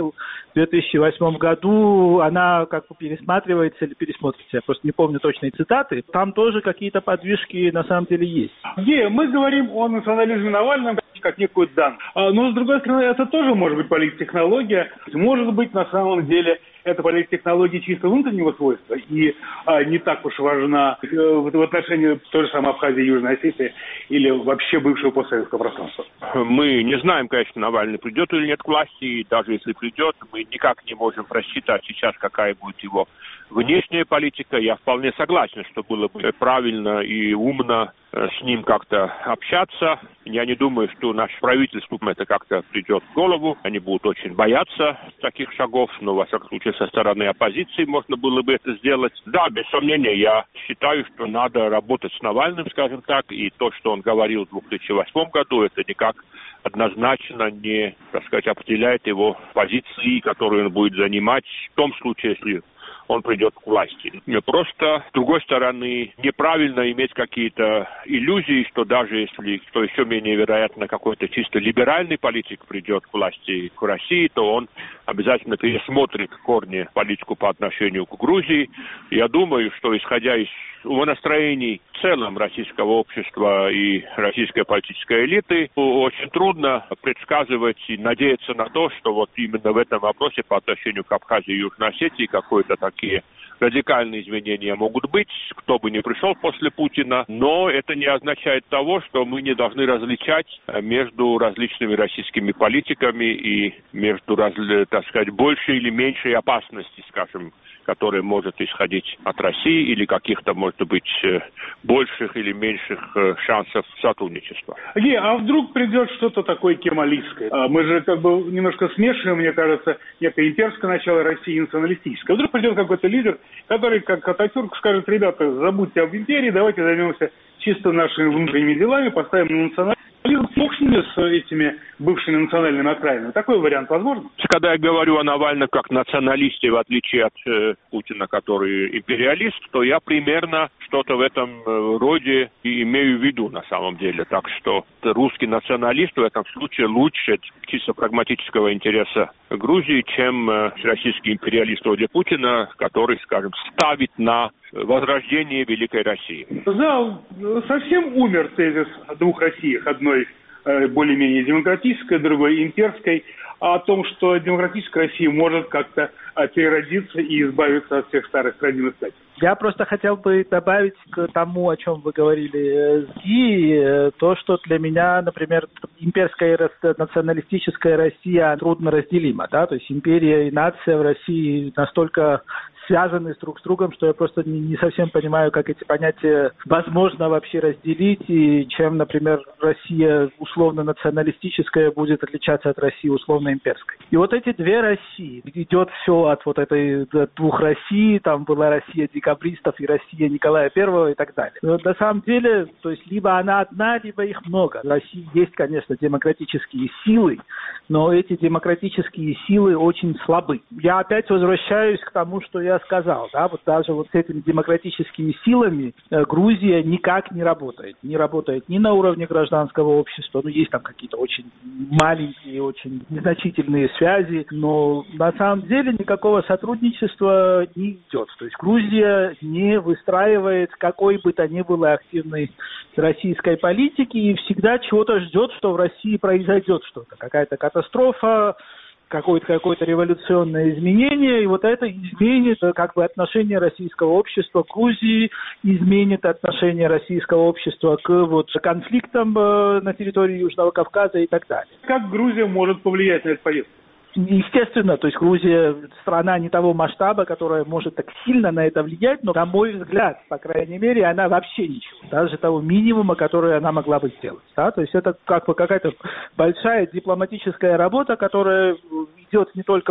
говорил в 2008 году, она как бы пересматривается или пересмотрится. Я просто не помню точные цитаты. Там тоже какие-то подвижки на самом деле есть. Мы говорим о национализме Навального как некую данность. Но, с другой стороны, это тоже может быть политтехнология. Может быть, на самом деле, это политтехнология чисто внутреннего свойства и не так уж важна в отношении той же самой Абхазии и Южной Осетии или вообще бывшего постсоветского пространства. Мы не знаем, конечно, Навальный придет или нет к власти, и даже если придет, мы никак не можем просчитать сейчас, какая будет его внешняя политика. Я вполне согласен, что было бы правильно и умно с ним как-то общаться. Я не думаю, что наше правительство это как-то придет в голову. Они будут очень бояться таких шагов, но, во всяком случае, со стороны оппозиции можно было бы это сделать. Да, без сомнения, я считаю, что надо работать с Навальным, скажем так, и то, что он говорил в 2008 году, это никак однозначно не, так сказать, определяет его позиции, которые он будет занимать в том случае, если он придет к власти. Просто, с другой стороны, неправильно иметь какие-то иллюзии, что даже если, что еще менее вероятно, какой-то чисто либеральный политик придет к власти в России, то он обязательно пересмотрит в корне политику по отношению к Грузии. Я думаю, что, исходя из умонастроений в целом российского общества и российской политической элиты, очень трудно предсказывать и надеяться на то, что вот именно в этом вопросе по отношению к Абхазии и Южной Осетии какое-то такие радикальные изменения могут быть, кто бы ни пришел после Путина, но это не означает того, что мы не должны различать между различными российскими политиками и между, так сказать, большей или меньшей опасности, скажем, которая может исходить от России или каких-то, может быть, больших или меньших шансов сотрудничества. А вдруг придет что-то такое кемалистское? Мы же как бы немножко смешиваем, мне кажется, некое имперское начало России и националистическое. Вдруг придет какой-то лидер, который, как Ататюрк, скажет: ребята, забудьте об империи, давайте займемся чисто нашими внутренними делами, поставим на национализм. Бог с ними, с этими бывшими национальными окраинами. Такой вариант возможен? Когда я говорю о Навальном как националисте, в отличие от Путина, который империалист, то я примерно что-то в этом роде и имею в виду на самом деле. Так что русский националист в этом случае лучше чисто прагматического интереса Грузии, чем российский империалист вроде Путина, который, скажем, ставит на возрождение Великой России. Да, совсем умер тезис о двух Россиях. Одной более-менее демократической, другой имперской. А о том, что демократическая Россия может как-то переродиться и избавиться от всех старых родинных статей. Я просто хотел бы добавить к тому, о чем вы говорили, Ги, то, что для меня, например, имперская и националистическая Россия трудно разделима, да, то есть империя и нация в России настолько связаны друг с другом, что я просто не совсем понимаю, как эти понятия возможно вообще разделить, и чем, например, Россия условно-националистическая будет отличаться от России условно-имперской. И вот эти две России, идет все от вот этой двух Россий, там была Россия декабристов и Россия Николая I и так далее. Но на самом деле, то есть либо она одна, либо их много. В России есть, конечно, демократические силы, но эти демократические силы очень слабы. Я опять возвращаюсь к тому, что я сказал, да, вот даже вот с этими демократическими силами Грузия никак не работает. Не работает ни на уровне гражданского общества, ну, есть там какие-то очень маленькие, очень незначительные связи, но на самом деле никакого сотрудничества не идет. То есть Грузия не выстраивает какой бы то ни было активной российской политики и всегда чего-то ждет, что в России произойдет что-то, какая-то катастрофа, какое-то революционное изменение, и вот это изменит как бы отношение российского общества к Грузии, изменит отношение российского общества к вот конфликтам на территории Южного Кавказа и так далее. Как Грузия может повлиять на эту поездку? Естественно, то есть Грузия страна не того масштаба, которая может так сильно на это влиять, но, на мой взгляд, по крайней мере, она вообще ничего, даже того минимума, который она могла бы сделать. Да? То есть это как бы какая-то большая дипломатическая работа, которая идет не только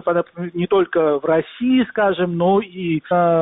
в России, скажем, но и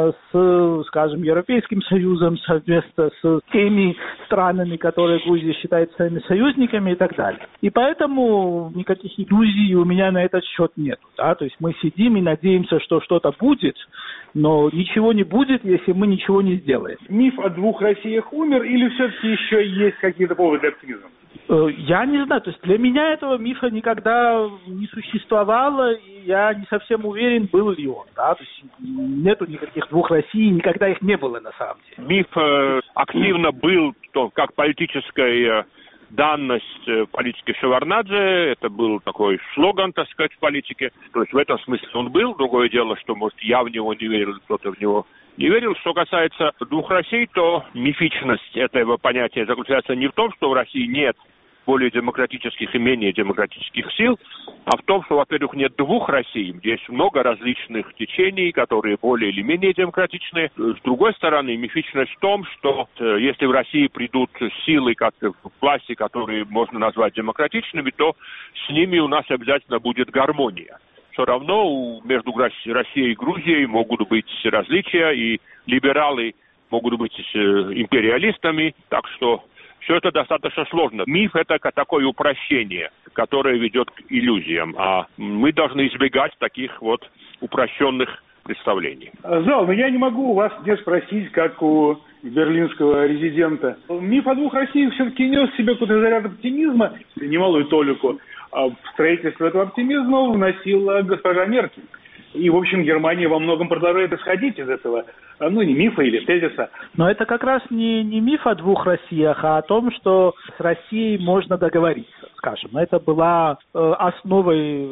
с, скажем, Европейским Союзом, совместно с теми странами, которые Грузия считает своими союзниками и так далее. И поэтому никаких иллюзий у меня на этот счет нет. Да? То есть мы сидим и надеемся, что что-то будет, но ничего не будет, если мы ничего не сделаем. Миф о двух Россиях умер или все-таки еще есть какие-то поводы для оптимизма? Я не знаю, то есть для меня этого мифа никогда не существовало, и я не совсем уверен, был ли он, да, то есть нету никаких двух Россий, никогда их не было на самом деле. Миф активно был как политическая данность в политике Шеварднадзе, это был такой слоган, так сказать, в политике, то есть в этом смысле он был, другое дело, что, может, я в него не верил, кто-то в него не верил. Что касается двух Россий, то мифичность этого понятия заключается не в том, что в России нет более демократических и менее демократических сил, а в том, что, во-первых, нет двух Россий, есть много различных течений, которые более или менее демократичные. С другой стороны, мифичность в том, что если в России придут силы как в власти, которые можно назвать демократичными, то с ними у нас обязательно будет гармония. Все равно между Россией и Грузией могут быть различия, и либералы могут быть империалистами, так что все это достаточно сложно. Миф – это такое упрощение, которое ведет к иллюзиям, а мы должны избегать таких вот упрощенных представлений. Зал, но я не могу у вас не спросить, как у берлинского резидента. Миф о двух Россиях все-таки нес в себе какой-то заряд оптимизма, немалую толику. А в строительство этого оптимизма вносила госпожа Меркель. И, в общем, Германия во многом продолжает исходить из этого, не мифа или тезиса. Но это как раз не миф о двух Россиях, а о том, что с Россией можно договориться, скажем. Это была основой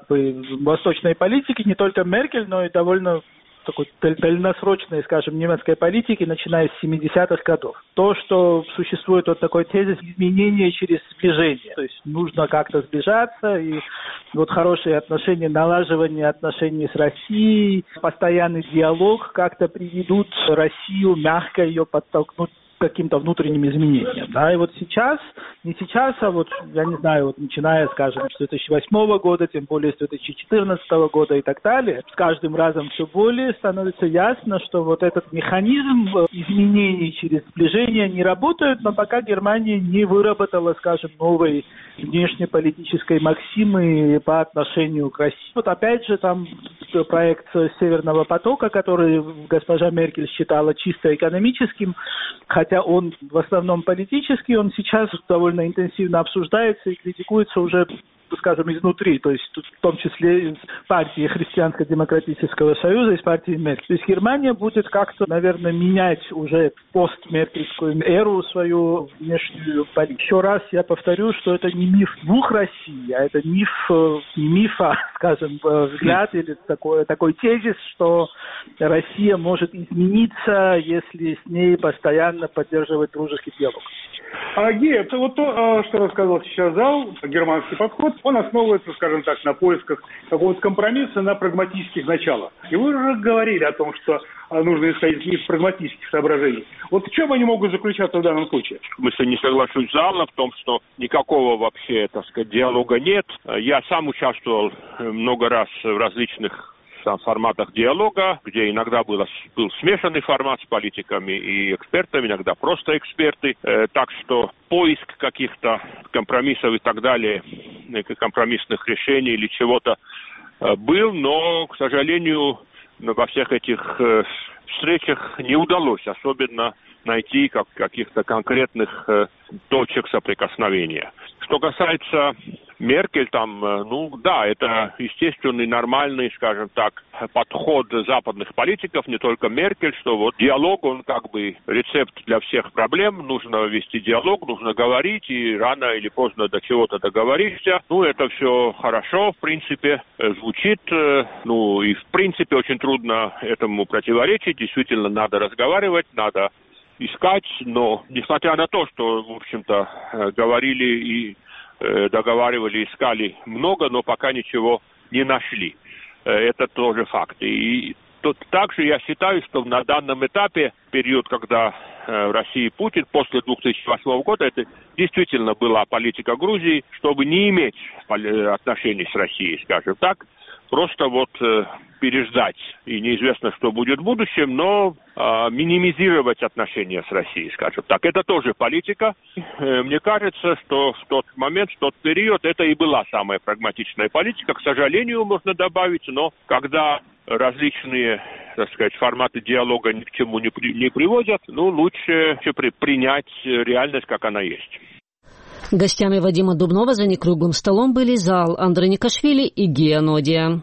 восточной политики не только Меркель, но и довольно такой дальносрочной, скажем, немецкой политики, начиная с 70-х годов. То, что существует вот такой тезис изменения через сближение. То есть нужно как-то сближаться, и вот хорошие отношения, налаживание отношений с Россией, постоянный диалог как-то приведут Россию, мягко ее подтолкнуть к каким-то внутренним изменениям. Да, и вот сейчас, не сейчас, а вот, я не знаю, вот начиная, скажем, с 2008 года, тем более с 2014 года и так далее, с каждым разом все более становится ясно, что вот этот механизм изменений через сближение не работает, но пока Германия не выработала, скажем, новой внешнеполитической максимы по отношению к России. Вот опять же там проект Северного потока, который госпожа Меркель считала чисто экономическим, хотя он в основном политический, он сейчас довольно интенсивно обсуждается и критикуется уже, скажем, изнутри, то есть в том числе из партии Христианско-демократического союза, из партии Меркель. То есть Германия будет как-то, наверное, менять уже постмеркельскую эру свою внешнюю политику. Еще раз я повторю, что это не миф двух Россий, а это не миф, а, скажем, взгляд или такой тезис, что Россия может измениться, если с ней постоянно поддерживать дружеский диалог. Гея, вот то, что рассказал сейчас зал, германский подход, он основывается, скажем так, на поисках какого-то компромисса на прагматических началах. И вы уже говорили о том, что нужно исходить из прагматических соображений. Вот в чем они могут заключаться в данном случае? В смысле, не соглашусь с залом в том, что никакого вообще, так сказать, диалога нет. Я сам участвовал много раз в различных форматах диалога, где иногда был смешанный формат с политиками и экспертами, иногда просто эксперты. Так что поиск каких-то компромиссов и так далее, компромиссных решений или чего-то был, но, к сожалению, во всех этих встречах не удалось особенно найти каких-то конкретных точек соприкосновения. Что касается Меркель, это естественный, нормальный, скажем так, подход западных политиков, не только Меркель, что вот диалог, он как бы рецепт для всех проблем, нужно вести диалог, нужно говорить, и рано или поздно до чего-то договоришься. Это все хорошо, в принципе, звучит, и в принципе очень трудно этому противоречить, действительно надо разговаривать, надо искать, но несмотря на то, что, в общем-то, говорили и договаривали, искали много, но пока ничего не нашли. Это тоже факт. И также я считаю, что на данном этапе, период, когда в России Путин, после 2008 года, это действительно была политика Грузии, чтобы не иметь отношений с Россией, скажем так, просто переждать. И неизвестно, что будет в будущем, но минимизировать отношения с Россией, скажем так. Это тоже политика. Мне кажется, что в тот момент, в тот период, это и была самая прагматичная политика. К сожалению, можно добавить, но когда различные, так сказать, форматы диалога ни к чему не приводят, лучше принять реальность, как она есть. Гостями Вадима Дубнова за некруглым столом были Зал Андроникашвили и Гия Нодия.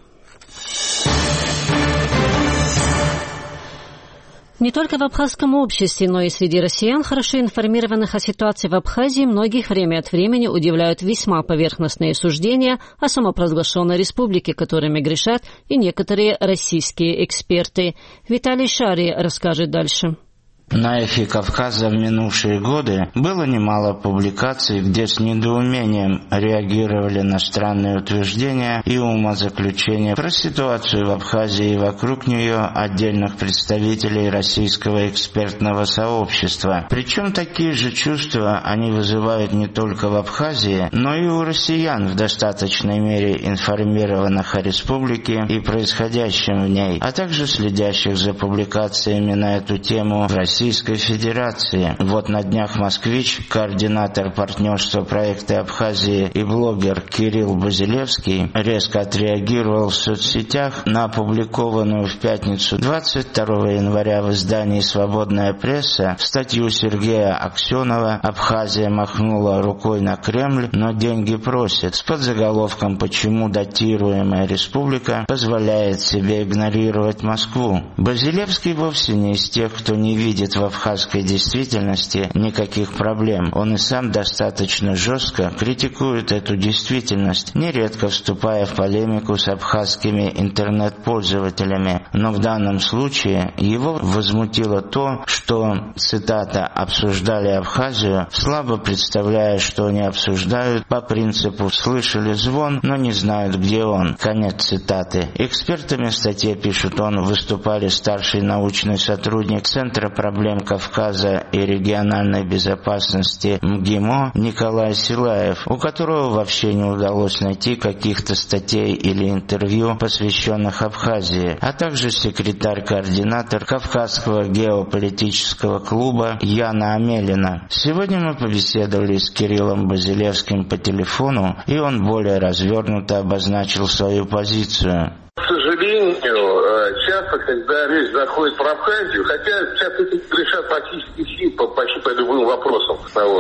Не только в абхазском обществе, но и среди россиян, хорошо информированных о ситуации в Абхазии, многих время от времени удивляют весьма поверхностные суждения о самопровозглашенной республике, которыми грешат и некоторые российские эксперты. Виталий Шари расскажет дальше. На эхе Кавказа в минувшие годы было немало публикаций, где с недоумением реагировали на странные утверждения и умозаключения про ситуацию в Абхазии и вокруг нее отдельных представителей российского экспертного сообщества. Причем такие же чувства они вызывают не только в Абхазии, но и у россиян в достаточной мере информированных о республике и происходящем в ней, а также следящих за публикациями на эту тему в Российской Федерации. Вот на днях москвич, координатор партнерства проекта Абхазии и блогер Кирилл Базилевский резко отреагировал в соцсетях на опубликованную в пятницу 22 января в издании «Свободная пресса» статью Сергея Аксенова «Абхазия махнула рукой на Кремль, но деньги просит» с подзаголовком «Почему датируемая республика позволяет себе игнорировать Москву». Базилевский вовсе не из тех, кто не видит в абхазской действительности никаких проблем. Он и сам достаточно жестко критикует эту действительность, нередко вступая в полемику с абхазскими интернет-пользователями. Но в данном случае его возмутило то, что, цитата, «обсуждали Абхазию, слабо представляя, что они обсуждают, по принципу «слышали звон, но не знают, где он». Конец цитаты. Экспертами в статье, пишет он, выступали старший научный сотрудник Центра проблем Кавказа и региональной безопасности МГИМО Николай Силаев, у которого вообще не удалось найти каких-то статей или интервью, посвященных Абхазии, а также секретарь-координатор Кавказского геополитического клуба Яна Амелина. Сегодня мы побеседовали с Кириллом Базилевским по телефону, и он более развернуто обозначил свою позицию. К сожалению, часто, когда речь заходит про Абхазию, хотя часто это решат практически все почти по любым вопросам,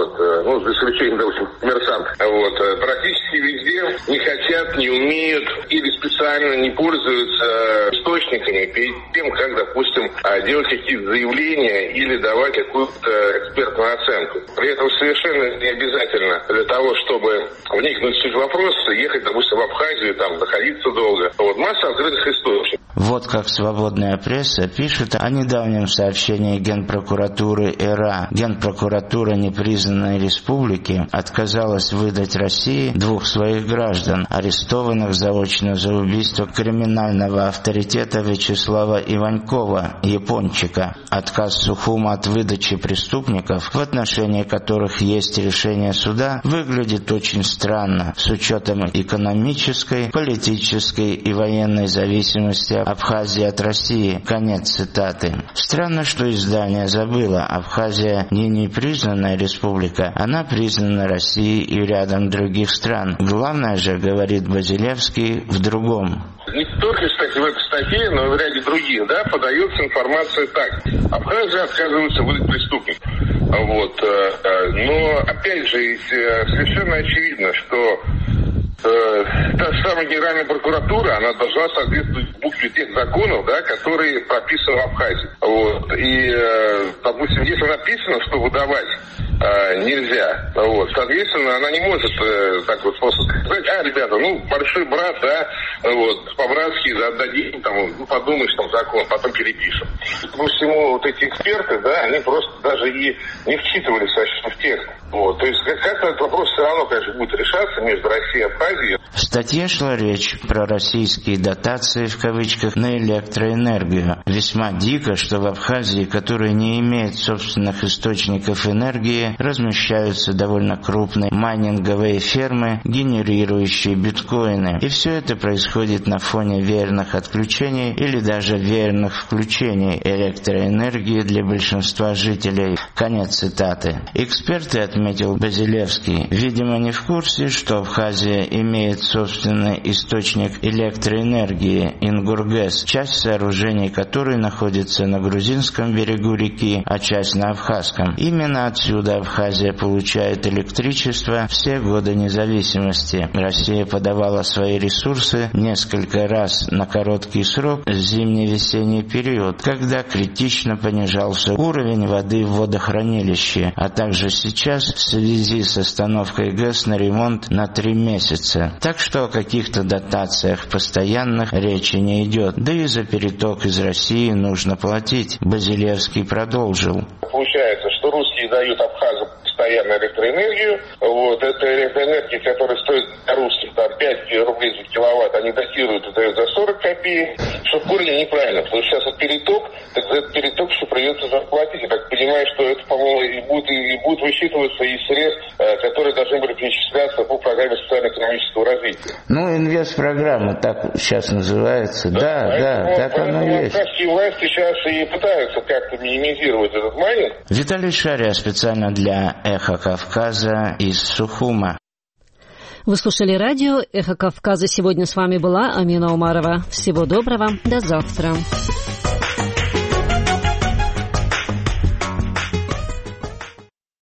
за исключением, допустим, коммерсант, практически везде не хотят, не умеют или специально не пользуются источниками перед тем, как, допустим, делать какие-то заявления или давать какую-то экспертную оценку. При этом совершенно не обязательно для того, чтобы вникнуть в суть вопроса, ехать, допустим, в Абхазию, там, находиться долго. Масса открытых источников. Вот как «Свободная пресса» пишет о недавнем сообщении Генпрокуратуры ИРА. Генпрокуратура непризнанной республики отказалась выдать России 2 своих граждан, арестованных заочно за убийство криминального авторитета Вячеслава Иванькова, Япончика. Отказ Сухума от выдачи преступников, в отношении которых есть решение суда, выглядит очень странно, с учетом экономической, политической и военной зависимости Абхазии от России. Конец цитаты. Странно, что издание забыло. Абхазия не непризнанная республика, она признана Россией и рядом других стран. Главное же, говорит Базилевский, в другом. Не только, кстати, в этой статье, но и в ряде других, подается информация так. Абхазия отказывается выдать преступников. Но, опять же, совершенно очевидно, что та самая Генеральная прокуратура, она должна соответствовать букве тех законов, которые прописаны в Абхазии. Допустим, если написано, что выдавать нельзя, соответственно, она не может так вот просто сказать, ребята, большой брат, по-братски отдадим, подумаешь, закон, потом перепишем. По всему эти эксперты, они просто даже и не вчитывались в текст. То есть как-то этот вопрос все равно, конечно, будет решаться между Россией и Абхазией. В статье шла речь про российские дотации, в кавычках, на электроэнергию. Весьма дико, что в Абхазии, которая не имеет собственных источников энергии, размещаются довольно крупные майнинговые фермы, генерирующие биткоины. И все это происходит на фоне верных отключений или даже верных включений электроэнергии для большинства жителей. Конец цитаты. Эксперты, отметил Базилевский, видимо, не в курсе, что Абхазия имеет имеет собственный источник электроэнергии Ингургэс, часть сооружений которой находится на грузинском берегу реки, а часть на абхазском. Именно отсюда Абхазия получает электричество все годы независимости. Россия подавала свои ресурсы несколько раз на короткий срок, зимне-весенний период, когда критично понижался уровень воды в водохранилище, а также сейчас в связи с остановкой ГЭС на ремонт на 3 месяца. Так что о каких-то дотациях постоянных речи не идет. Да и за переток из России нужно платить. Базилевский продолжил. Получается, что русские дают абхазам постоянную электроэнергию. Вот, эта электроэнергия, которая стоит для русских там 5 рублей за киловатт, они датируют и дают за 40 копеек, что в корне неправильно. Потому что сейчас вот переток, так за этот переток что придется заплатить. Я так понимаю, что это, по-моему, и будет высчитываться из средств, которые должны были перечисляться по программе социально-экономического развития. Ну, инвестпрограмма так сейчас называется. Да, так оно и есть. Власти сейчас и пытаются как-то минимизировать этот майнинг. Виталий Шария специально для «Эхо Кавказа» из Сухума. Вы слушали радио «Эхо Кавказа». Сегодня с вами была Амина Умарова. Всего доброго. До завтра.